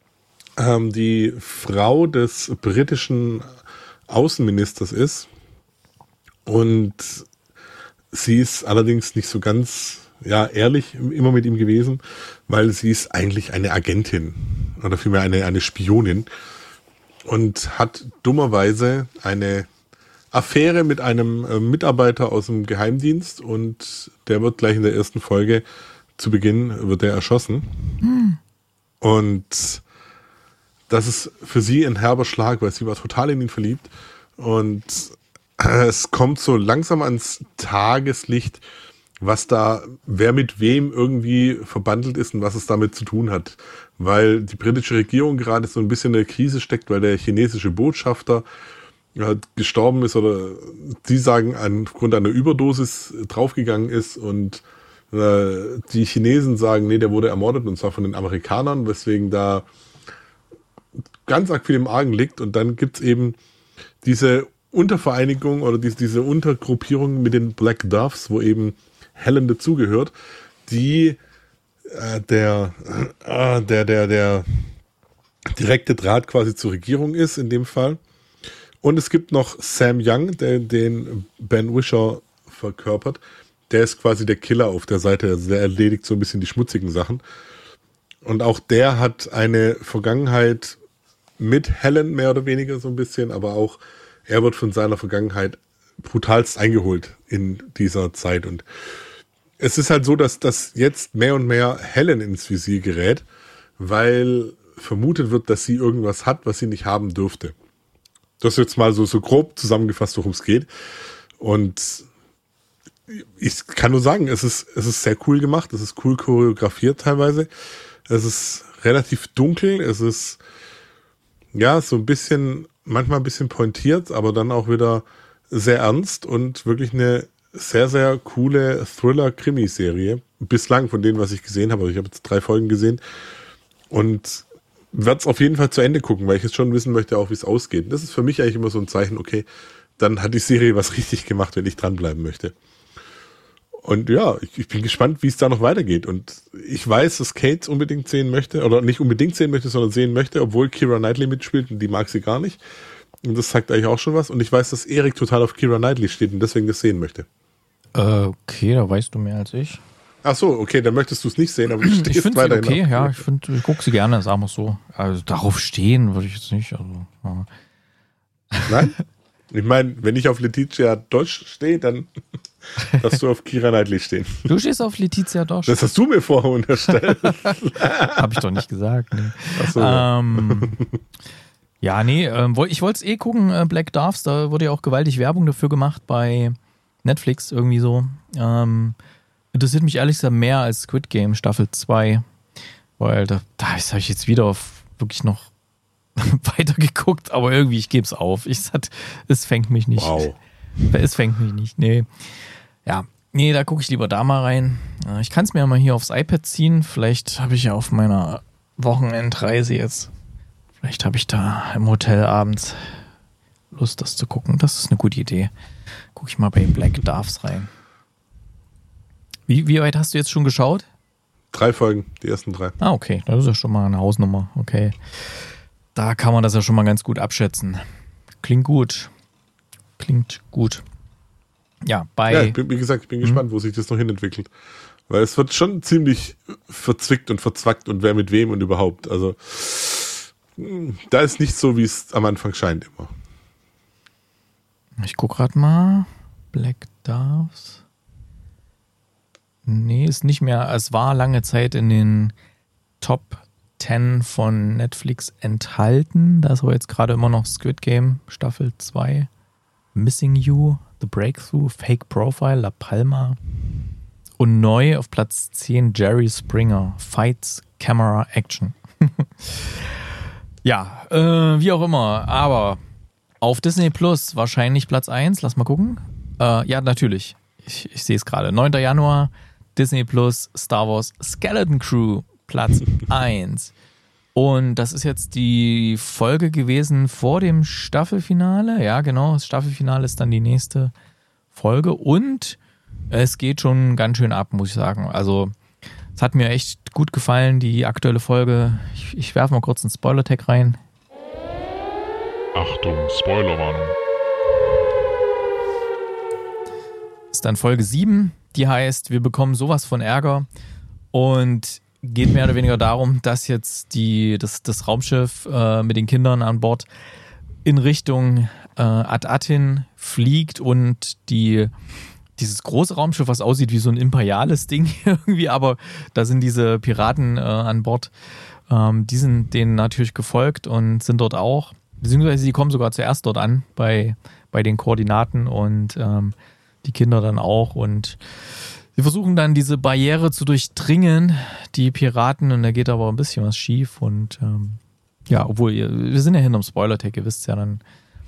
Frau des britischen Außenministers ist. Und sie ist allerdings nicht so ganz ehrlich immer mit ihm gewesen, weil sie ist eigentlich eine Agentin oder vielmehr eine Spionin und hat dummerweise eine Affäre mit einem Mitarbeiter aus dem Geheimdienst und der wird gleich in der ersten Folge zu Beginn wird er erschossen. Und das ist für sie ein herber Schlag, weil sie war total in ihn verliebt und es kommt so langsam ans Tageslicht, wer mit wem irgendwie verbandelt ist und was es damit zu tun hat. Weil die britische Regierung gerade so ein bisschen in der Krise steckt, weil der chinesische Botschafter gestorben ist oder die sagen, aufgrund einer Überdosis draufgegangen ist und die Chinesen sagen, nee, der wurde ermordet und zwar von den Amerikanern, weswegen da ganz arg viel im Argen liegt und dann gibt's eben diese Untervereinigung oder diese Untergruppierung mit den Black Doves, wo eben Helen dazugehört, die der direkte Draht quasi zur Regierung ist in dem Fall. Und es gibt noch Sam Young, den Ben Whishaw verkörpert. Der ist quasi der Killer auf der Seite. Also der erledigt so ein bisschen die schmutzigen Sachen. Und auch der hat eine Vergangenheit mit Helen mehr oder weniger so ein bisschen, aber auch er wird von seiner Vergangenheit brutalst eingeholt in dieser Zeit. Und es ist halt so, dass jetzt mehr und mehr Helen ins Visier gerät, weil vermutet wird, dass sie irgendwas hat, was sie nicht haben dürfte. Das ist jetzt mal so grob zusammengefasst, worum es geht. Und ich kann nur sagen, es ist sehr cool gemacht, es ist cool choreografiert teilweise. Es ist relativ dunkel, es ist ja so ein bisschen, manchmal ein bisschen pointiert, aber dann auch wieder sehr ernst und wirklich eine sehr, sehr coole Thriller-Krimi-Serie. Bislang von denen, was ich gesehen habe. Also ich habe jetzt 3 Folgen gesehen und werde es auf jeden Fall zu Ende gucken, weil ich jetzt schon wissen möchte, auch wie es ausgeht. Das ist für mich eigentlich immer so ein Zeichen, okay, dann hat die Serie was richtig gemacht, wenn ich dranbleiben möchte. Und ja, ich bin gespannt, wie es da noch weitergeht. Und ich weiß, dass Kate unbedingt sehen möchte, oder nicht unbedingt sehen möchte, sondern sehen möchte, obwohl Keira Knightley mitspielt und die mag sie gar nicht. Und das sagt eigentlich auch schon was. Und ich weiß, dass Erik total auf Keira Knightley steht und deswegen das sehen möchte. Okay, da weißt du mehr als ich. Ach so, okay, dann möchtest du es nicht sehen, aber du stehst Ich finde weiterhin okay, auf. ja, ich gucke sie gerne, sagen wir so. Also darauf stehen würde ich jetzt nicht. Also, ja. Nein? Ich meine, wenn ich auf Letizia Deutsch stehe, dann darfst du auf Keira Knightley stehen. Du stehst auf Letizia Dosch. Das hast du mir vorher unterstellt. Habe ich doch nicht gesagt. Nee. Ach so. Ja, nee, ich wollte es gucken, Black Doves, da wurde ja auch gewaltig Werbung dafür gemacht bei Netflix, irgendwie so. Interessiert mich ehrlich gesagt mehr als Squid Game Staffel 2, weil da habe ich jetzt wieder wirklich noch weitergeguckt, aber irgendwie, ich gebe es auf. Es fängt mich nicht. Wow. Es fängt mich nicht, nee. Ja, nee, da gucke ich lieber da mal rein. Ich kann es mir ja mal hier aufs iPad ziehen. Vielleicht habe ich ja auf meiner Wochenendreise jetzt, vielleicht habe ich da im Hotel abends Lust, das zu gucken. Das ist eine gute Idee. Gucke ich mal bei Black Doves rein. Wie weit hast du jetzt schon geschaut? 3 Folgen, die ersten 3. Ah, okay. Das ist ja schon mal eine Hausnummer. Okay. Da kann man das ja schon mal ganz gut abschätzen. Klingt gut. Ja, Ja, wie gesagt, ich bin gespannt, wo sich das noch hinentwickelt. Weil es wird schon ziemlich verzwickt und verzwackt und wer mit wem und überhaupt. Also da ist nicht so, wie es am Anfang scheint immer. Ich guck gerade mal. Black Doves. Nee, ist nicht mehr. Es war lange Zeit in den Top 10 von Netflix enthalten. Da ist aber jetzt gerade immer noch Squid Game Staffel 2. Missing You, The Breakthrough, Fake Profile, La Palma. Und neu auf Platz 10 Jerry Springer, Fights, Camera, Action. Ja, wie auch immer. Aber auf Disney Plus wahrscheinlich Platz 1. Lass mal gucken. Ja, natürlich. Ich sehe es gerade. 9. Januar, Disney Plus, Star Wars Skeleton Crew, Platz 1. Und das ist jetzt die Folge gewesen vor dem Staffelfinale. Ja, genau. Das Staffelfinale ist dann die nächste Folge. Und es geht schon ganz schön ab, muss ich sagen. Also, es hat mir echt gut gefallen, die aktuelle Folge. Ich werfe mal kurz einen Spoiler-Tag rein. Achtung, Spoilerwarnung. Ist dann Folge 7, die heißt, wir bekommen sowas von Ärger. Und geht mehr oder weniger darum, dass jetzt das Raumschiff mit den Kindern an Bord in Richtung At-Atin fliegt und dieses große Raumschiff, was aussieht wie so ein imperiales Ding irgendwie, aber da sind diese Piraten an Bord, die sind denen natürlich gefolgt und sind dort auch, beziehungsweise die kommen sogar zuerst dort an bei den Koordinaten und die Kinder dann auch und sie versuchen dann diese Barriere zu durchdringen, die Piraten, und da geht aber ein bisschen was schief und ja, obwohl wir sind ja hinterm Spoiler-Tag, ihr wisst ja dann.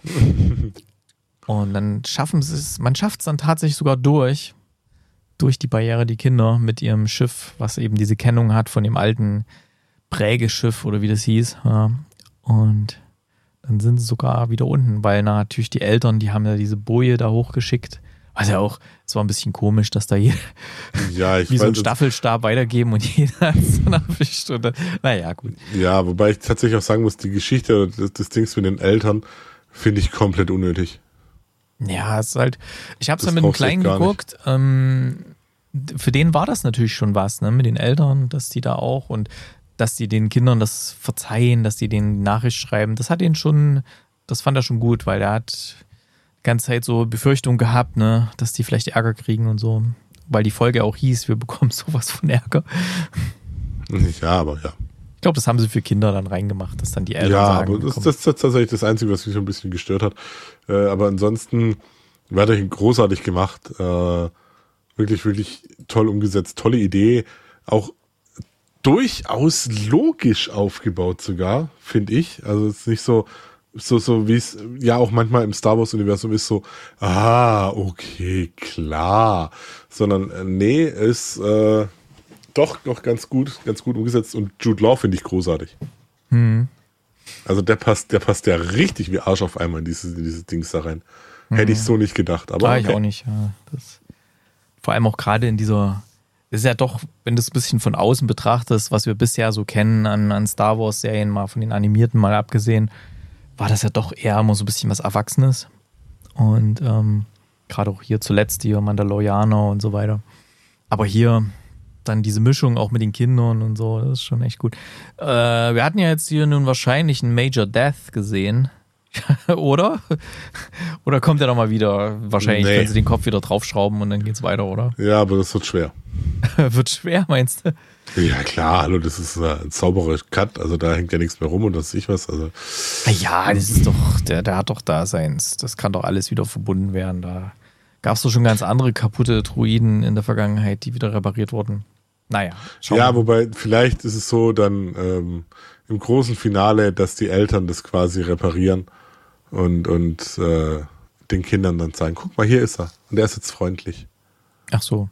Und dann man schafft es dann tatsächlich sogar durch die Barriere, die Kinder mit ihrem Schiff, was eben diese Kennung hat von dem alten Prägeschiff oder wie das hieß. Ja. Und dann sind sie sogar wieder unten, weil natürlich die Eltern, die haben ja diese Boje da hochgeschickt. Also ja auch, es war ein bisschen komisch, dass da jeder wie so ein Staffelstab weitergeben und jeder hat so eine Viertelstunde. Naja, gut. Ja, wobei ich tatsächlich auch sagen muss, die Geschichte des Dings mit den Eltern finde ich komplett unnötig. Ja, es ist halt, ich habe es dann mit dem Kleinen geguckt, für den war das natürlich schon was, ne, mit den Eltern, dass die da auch und dass die den Kindern das verzeihen, dass die denen Nachricht schreiben, das fand er schon gut, weil er hat die ganze Zeit so Befürchtung gehabt, ne, dass die vielleicht Ärger kriegen und so, weil die Folge auch hieß, wir bekommen sowas von Ärger. Ja, aber ja. Ich glaube, das haben sie für Kinder dann reingemacht, dass dann die Eltern sagen. Ja, aber das ist tatsächlich das Einzige, was mich so ein bisschen gestört hat. Aber ansonsten weiterhin großartig gemacht. Wirklich, wirklich toll umgesetzt. Tolle Idee. Auch durchaus logisch aufgebaut sogar, finde ich. Also es ist nicht so wie es ja auch manchmal im Star Wars Universum ist, so, okay, klar. Sondern nee, ist doch noch ganz gut umgesetzt und Jude Law finde ich großartig. Also der passt ja richtig wie Arsch auf einmal in diese Dings da rein. Hätte ich so nicht gedacht. Aber ich auch nicht. Ja. Vor allem auch gerade in dieser, ist ja doch, wenn du es ein bisschen von außen betrachtest, was wir bisher so kennen an Star Wars-Serien, mal von den animierten mal abgesehen, war das ja doch eher immer so ein bisschen was Erwachsenes. Und gerade auch hier zuletzt die Mandalorianer und so weiter. Aber hier dann diese Mischung auch mit den Kindern und so, das ist schon echt gut. Wir hatten ja jetzt hier nun wahrscheinlich einen Major Death gesehen. Oder? Oder kommt er nochmal wieder? Wahrscheinlich können sie den Kopf wieder draufschrauben und dann geht's weiter, oder? Ja, aber das wird schwer. Wird schwer, meinst du? Ja, klar, hallo, das ist ein sauberer Cut, also da hängt ja nichts mehr rum und das ist ich was. Also. Ja, das ist doch, der hat doch Daseins. Das kann doch alles wieder verbunden werden. Da gab es doch schon ganz andere kaputte Droiden in der Vergangenheit, die wieder repariert wurden. Naja, schauen wir mal. Wobei, vielleicht ist es so dann im großen Finale, dass die Eltern das quasi reparieren und den Kindern dann sagen, guck mal, hier ist er. Und der ist jetzt freundlich. Ach so.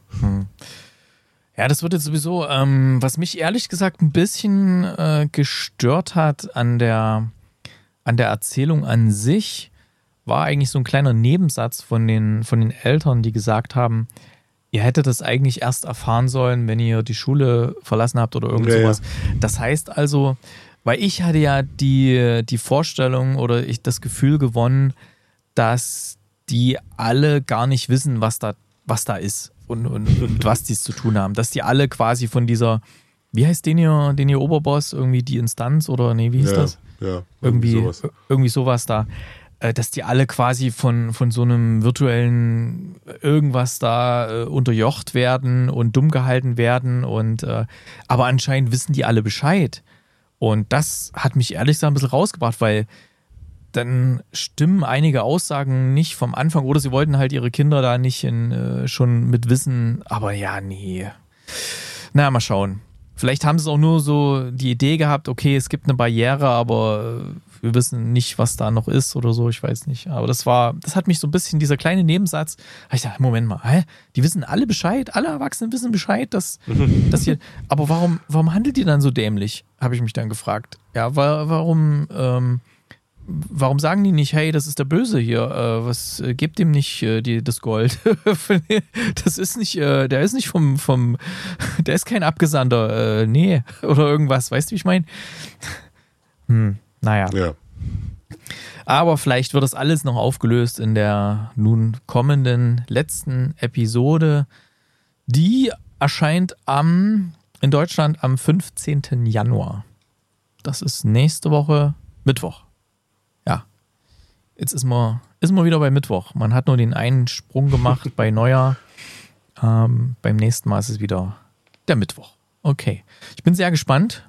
Ja, das wird jetzt sowieso, was mich ehrlich gesagt ein bisschen gestört hat an der Erzählung an sich, war eigentlich so ein kleiner Nebensatz von den Eltern, die gesagt haben, ihr hättet das eigentlich erst erfahren sollen, wenn ihr die Schule verlassen habt oder irgend sowas. Ja. Das heißt also, weil ich hatte ja die Vorstellung oder das Gefühl gewonnen, dass die alle gar nicht wissen, was da ist und was die zu tun haben. Dass die alle quasi von dieser, wie heißt den ihr Oberboss, irgendwie die Instanz oder nee, wie hieß das? Ja, irgendwie sowas da. Dass die alle quasi von so einem virtuellen irgendwas da unterjocht werden und dumm gehalten werden und aber anscheinend wissen die alle Bescheid. Und das hat mich ehrlich gesagt ein bisschen rausgebracht, weil dann stimmen einige Aussagen nicht vom Anfang oder sie wollten halt ihre Kinder da nicht schon mit Wissen, aber ja, nee. Na, mal schauen. Vielleicht haben sie auch nur so die Idee gehabt, okay, es gibt eine Barriere, aber wir wissen nicht, was da noch ist oder so, ich weiß nicht. Aber das hat mich so ein bisschen, dieser kleine Nebensatz, ich dachte, Moment mal, die wissen alle Bescheid, alle Erwachsenen wissen Bescheid, dass hier, aber warum handelt ihr dann so dämlich, habe ich mich dann gefragt. Ja, warum sagen die nicht, hey, das ist der Böse hier, gebt dem nicht das Gold? Das ist nicht, der ist nicht der ist kein Abgesandter, nee, oder irgendwas, weißt du, wie ich meine? Naja. Ja. Aber vielleicht wird das alles noch aufgelöst in der nun kommenden letzten Episode. Die erscheint in Deutschland am 15. Januar. Das ist nächste Woche Mittwoch. Ja. Jetzt ist man wieder bei Mittwoch. Man hat nur den einen Sprung gemacht bei Neujahr. Beim nächsten Mal ist es wieder der Mittwoch. Okay. Ich bin sehr gespannt.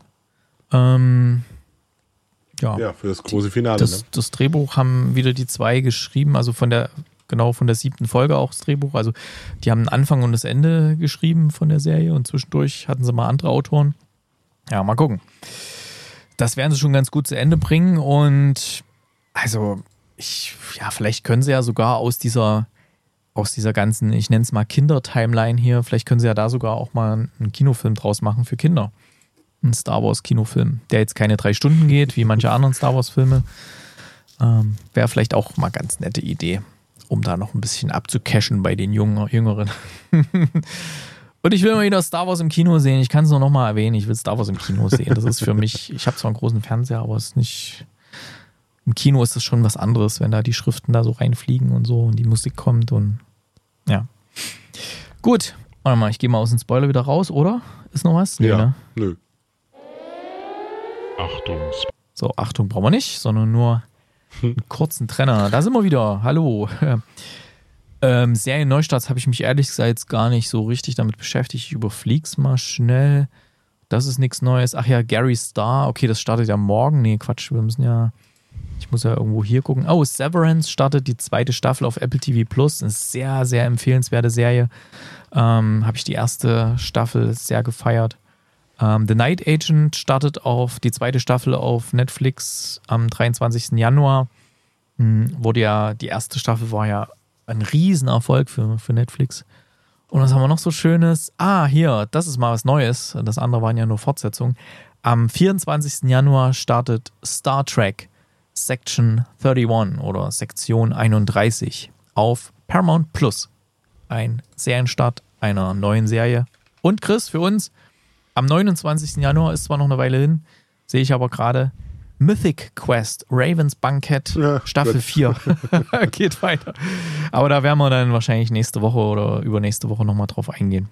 Ja, für das große Finale. Das Drehbuch haben wieder die zwei geschrieben, also von der 7. Folge auch das Drehbuch. Also die haben den Anfang und das Ende geschrieben von der Serie und zwischendurch hatten sie mal andere Autoren. Ja, mal gucken. Das werden sie schon ganz gut zu Ende bringen und also vielleicht können sie ja sogar aus dieser ganzen, ich nenne es mal Kinder-Timeline hier, vielleicht können sie ja da sogar auch mal einen Kinofilm draus machen für Kinder. Ein Star Wars Kinofilm, der jetzt keine 3 Stunden geht, wie manche anderen Star Wars Filme. Wäre vielleicht auch mal ganz nette Idee, um da noch ein bisschen abzucashen bei den Jüngeren. Und ich will mal wieder Star Wars im Kino sehen. Ich kann es nur noch mal erwähnen, ich will Star Wars im Kino sehen. Das ist für mich, ich habe zwar einen großen Fernseher, aber es ist nicht, im Kino ist das schon was anderes, wenn da die Schriften da so reinfliegen und so und die Musik kommt und ja. Gut, warte mal, ich gehe mal aus dem Spoiler wieder raus, oder? Ist noch was? Ja, ne? Nö. Achtung. So, Achtung brauchen wir nicht, sondern nur einen kurzen Trenner. Da sind wir wieder. Hallo. Serien-Neustarts habe ich mich ehrlich gesagt jetzt gar nicht so richtig damit beschäftigt. Ich überflieg's mal schnell. Das ist nichts Neues. Ach ja, Gary Starr. Okay, das startet ja morgen. Nee, Quatsch. Ich muss ja irgendwo hier gucken. Oh, Severance startet die 2. Staffel auf Apple TV Plus. Eine sehr, sehr empfehlenswerte Serie. Habe ich die 1. Staffel sehr gefeiert. The Night Agent startet auf die 2. Staffel auf Netflix am 23. Januar. Die 1. Staffel war ja ein Riesenerfolg für Netflix. Und was haben wir noch so Schönes? Hier, das ist mal was Neues. Das andere waren ja nur Fortsetzungen. Am 24. Januar startet Star Trek Section 31 oder Sektion 31 auf Paramount Plus. Ein Serienstart einer neuen Serie. Und Chris, für uns, am 29. Januar ist zwar noch eine Weile hin, sehe ich aber gerade Mythic Quest, Ravens Bankett, Ja, Staffel gut. 4 geht weiter. Aber da werden wir dann wahrscheinlich nächste Woche oder übernächste Woche nochmal drauf eingehen.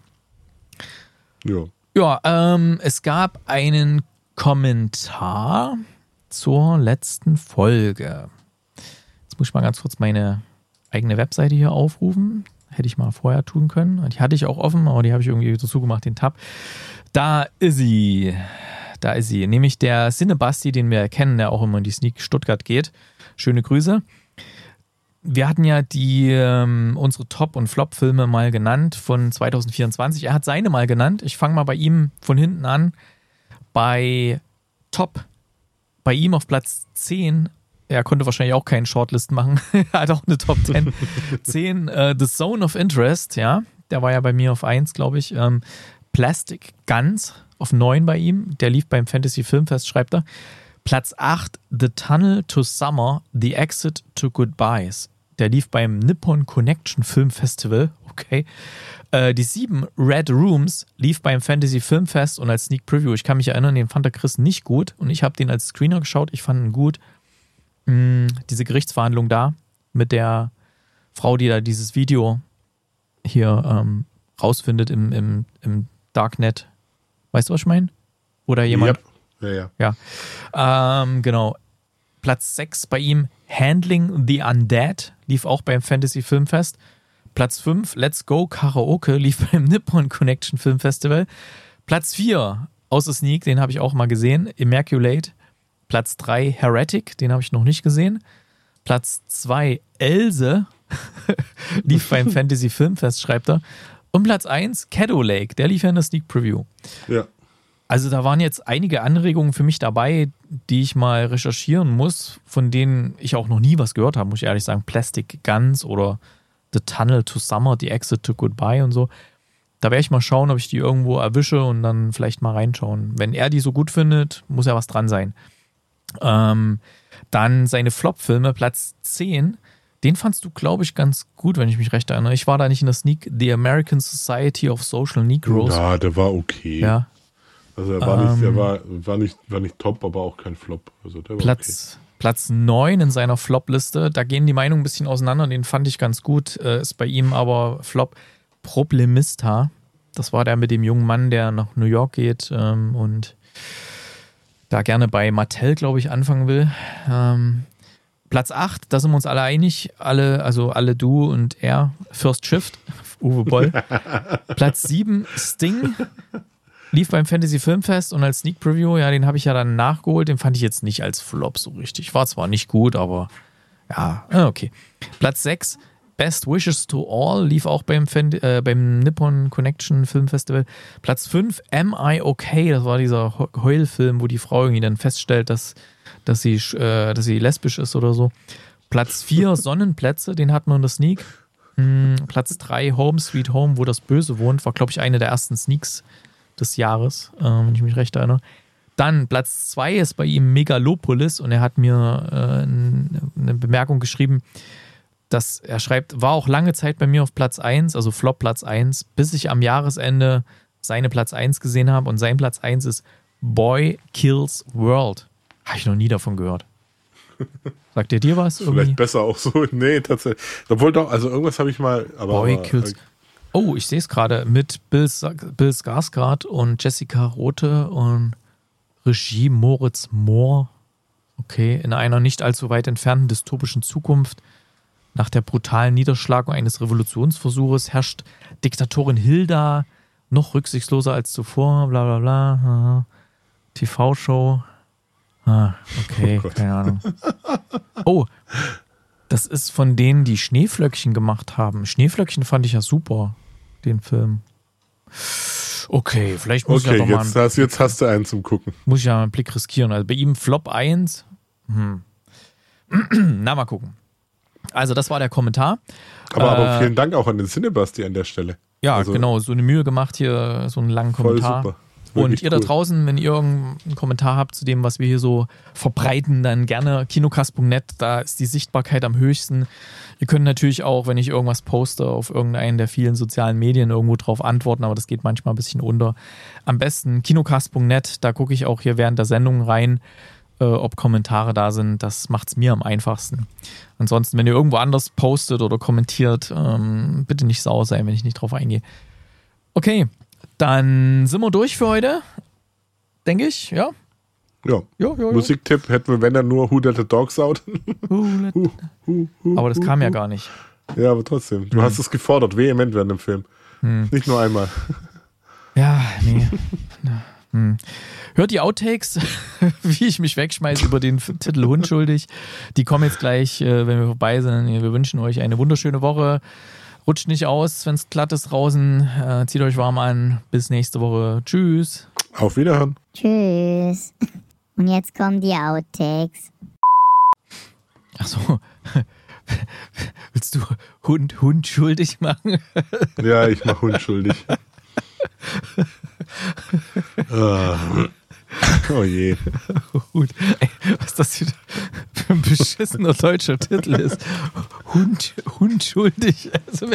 Ja. Ja, es gab einen Kommentar zur letzten Folge. Jetzt muss ich mal ganz kurz meine eigene Webseite hier aufrufen. Hätte ich mal vorher tun können. Die hatte ich auch offen, aber die habe ich irgendwie wieder zugemacht, den Tab. Da ist sie. Nämlich der Cinebasti, den wir kennen, der auch immer in die Sneak Stuttgart geht. Schöne Grüße. Wir hatten ja unsere Top- und Flop-Filme mal genannt von 2024. Er hat seine mal genannt. Ich fange mal bei ihm von hinten an. Bei ihm auf Platz 10, er konnte wahrscheinlich auch keinen Shortlist machen. Er hat auch eine Top 10. 10, The Zone of Interest, ja. Der war ja bei mir auf 1, glaube ich. Plastic Guns auf 9 bei ihm. Der lief beim Fantasy Filmfest, schreibt er. Platz 8, The Tunnel to Summer, The Exit to Goodbyes. Der lief beim Nippon Connection Film Festival. Okay. Die 7, Red Rooms, lief beim Fantasy Filmfest und als Sneak Preview. Ich kann mich erinnern, den fand der Chris nicht gut und ich habe den als Screener geschaut. Ich fand ihn gut. Diese Gerichtsverhandlung da mit der Frau, die da dieses Video hier rausfindet im Darknet. Weißt du, was ich meine? Oder jemand? Ja. Genau. Platz 6 bei ihm, Handling the Undead, lief auch beim Fantasy Filmfest. Platz 5, Let's Go Karaoke, lief beim Nippon Connection Film Festival. Platz 4, außer Sneak, den habe ich auch mal gesehen, Immaculate. Platz 3, Heretic, den habe ich noch nicht gesehen. Platz 2, Else, lief beim Fantasy Filmfest, schreibt er. Und Platz 1, Caddo Lake, der lief ja in der Sneak Preview. Ja. Also da waren jetzt einige Anregungen für mich dabei, die ich mal recherchieren muss, von denen ich auch noch nie was gehört habe, muss ich ehrlich sagen. Plastic Guns oder The Tunnel to Summer, The Exit to Goodbye und so. Da werde ich mal schauen, ob ich die irgendwo erwische und dann vielleicht mal reinschauen. Wenn er die so gut findet, muss ja was dran sein. Dann seine Flop-Filme, Platz 10. Den fandst du, glaube ich, ganz gut, wenn ich mich recht erinnere. Ich war da nicht in der Sneak. The American Society of Social Negroes. Ja, der war okay. Ja. Also er war nicht top, aber auch kein Flop. Also der war Platz 9 in seiner Flop-Liste. Da gehen die Meinungen ein bisschen auseinander. Den fand ich ganz gut. Ist bei ihm aber Flop Problemista. Das war der mit dem jungen Mann, der nach New York geht und da gerne bei Mattel, glaube ich, anfangen will. Platz 8, da sind wir uns alle einig. Alle du und er. First Shift, Uwe Boll. Platz 7, Sting. Lief beim Fantasy Filmfest und als Sneak Preview, ja, den habe ich ja dann nachgeholt. Den fand ich jetzt nicht als Flop so richtig. War zwar nicht gut, aber ja, okay. Platz 6, Best Wishes to All, lief auch beim Nippon Connection Film Festival. Platz 5, Am I Okay? Das war dieser Heulfilm, wo die Frau irgendwie dann feststellt, dass sie lesbisch ist oder so. Platz 4, Sonnenplätze, den hatten wir in der Sneak. Platz 3, Home Sweet Home, wo das Böse wohnt, war, glaube ich, eine der ersten Sneaks des Jahres, wenn ich mich recht erinnere. Dann Platz 2 ist bei ihm Megalopolis und er hat mir eine Bemerkung geschrieben, dass er schreibt, war auch lange Zeit bei mir auf Platz 1, also Flop Platz 1, bis ich am Jahresende seine Platz 1 gesehen habe und sein Platz 1 ist Boy Kills World. Habe ich noch nie davon gehört. Sagt ihr dir was? Vielleicht irgendwie? Besser auch so. Nee, tatsächlich. Obwohl doch, also irgendwas habe ich mal. Boy Kills. Oh, ich sehe es gerade mit Bill Skarsgård und Jessica Rothe und Regie Moritz Mohr. Okay, in einer nicht allzu weit entfernten dystopischen Zukunft nach der brutalen Niederschlagung eines Revolutionsversuches herrscht Diktatorin Hilda noch rücksichtsloser als zuvor, bla bla bla. TV-Show. Okay, keine Ahnung. Oh, das ist von denen, die Schneeflöckchen gemacht haben. Schneeflöckchen fand ich ja super, den Film. Okay, vielleicht muss ich ja doch mal jetzt hast du einen zum Gucken. Muss ich ja mal einen Blick riskieren. Also bei ihm Flop 1. Na, mal gucken. Also das war der Kommentar. Aber vielen Dank auch an den Cinebasti an der Stelle. Ja, also, genau, so eine Mühe gemacht hier, so einen langen Kommentar. Voll super. Und ihr da draußen, wenn ihr irgendeinen Kommentar habt zu dem, was wir hier so verbreiten, dann gerne kinocast.net, da ist die Sichtbarkeit am höchsten. Ihr könnt natürlich auch, wenn ich irgendwas poste, auf irgendeinen der vielen sozialen Medien irgendwo drauf antworten, aber das geht manchmal ein bisschen unter. Am besten kinocast.net, da gucke ich auch hier während der Sendung rein, ob Kommentare da sind. Das macht es mir am einfachsten. Ansonsten, wenn ihr irgendwo anders postet oder kommentiert, bitte nicht sauer sein, wenn ich nicht drauf eingehe. Okay, dann sind wir durch für heute, denke ich, ja? Ja. Musiktipp hätten wir, wenn dann nur Who Let the Dogs Out. Aber das kam ja gar nicht. Ja, aber trotzdem. Du hast es gefordert, vehement während dem Film. Nicht nur einmal. Ja, nee. Hört die Outtakes, wie ich mich wegschmeiße über den Titel Unschuldig. Die kommen jetzt gleich, wenn wir vorbei sind. Wir wünschen euch eine wunderschöne Woche. Rutscht nicht aus, wenn es glatt ist draußen. Zieht euch warm an. Bis nächste Woche. Tschüss. Auf Wiederhören. Tschüss. Und jetzt kommen die Outtakes. Ach so. Willst du Hund schuldig machen? Ja, ich mach Hund schuldig. Oh je. Ey, was das hier für ein beschissener deutscher Titel ist. Hund schuldig. Also,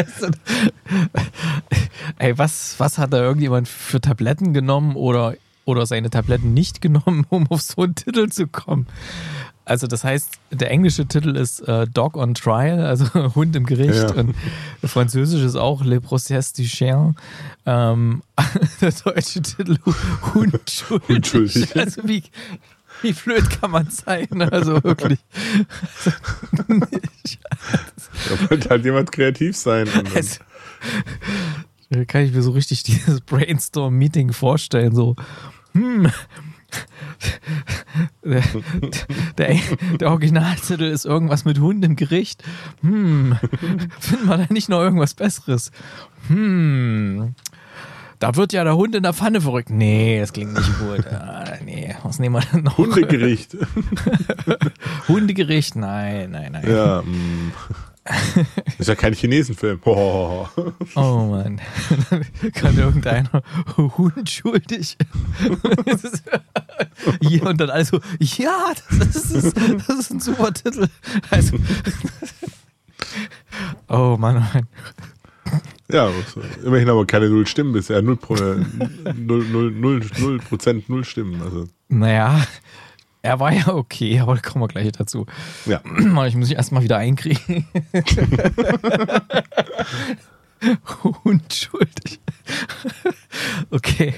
ey, was hat da irgendjemand für Tabletten genommen oder seine Tabletten nicht genommen, um auf so einen Titel zu kommen? Also das heißt, der englische Titel ist Dog on Trial, also Hund im Gericht. Ja. Und der französische ist auch Le Procès du Chien. Der deutsche Titel Hund schuldig. Also wie blöd kann man sein? Also wirklich. Da wird halt jemand kreativ sein. Also, kann ich mir so richtig dieses Brainstorm-Meeting vorstellen, so der Originaltitel ist irgendwas mit Hund im Gericht. Finden wir da nicht noch irgendwas Besseres? Da wird ja der Hund in der Pfanne verrückt. Nee, das klingt nicht gut. Nee, was nehmen wir denn noch? Hundegericht. Hundegericht? Nein. Ja, ist ja kein Chinesenfilm. Oh Mann. Kann irgendeiner Hund schuldig? Ja, und dann also, ja, das ist ein super Titel. Also, oh Mann. Ja, immerhin aber keine 0 Stimmen bisher. 0% 0 Stimmen. Also. Naja, er war ja okay, aber da kommen wir gleich dazu. Ja. Ich muss mich erstmal wieder einkriegen. Unschuldig. Okay.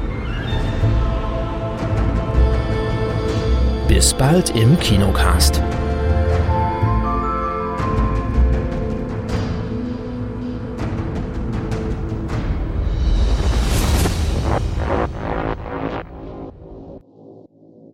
Bis bald im Kinocast.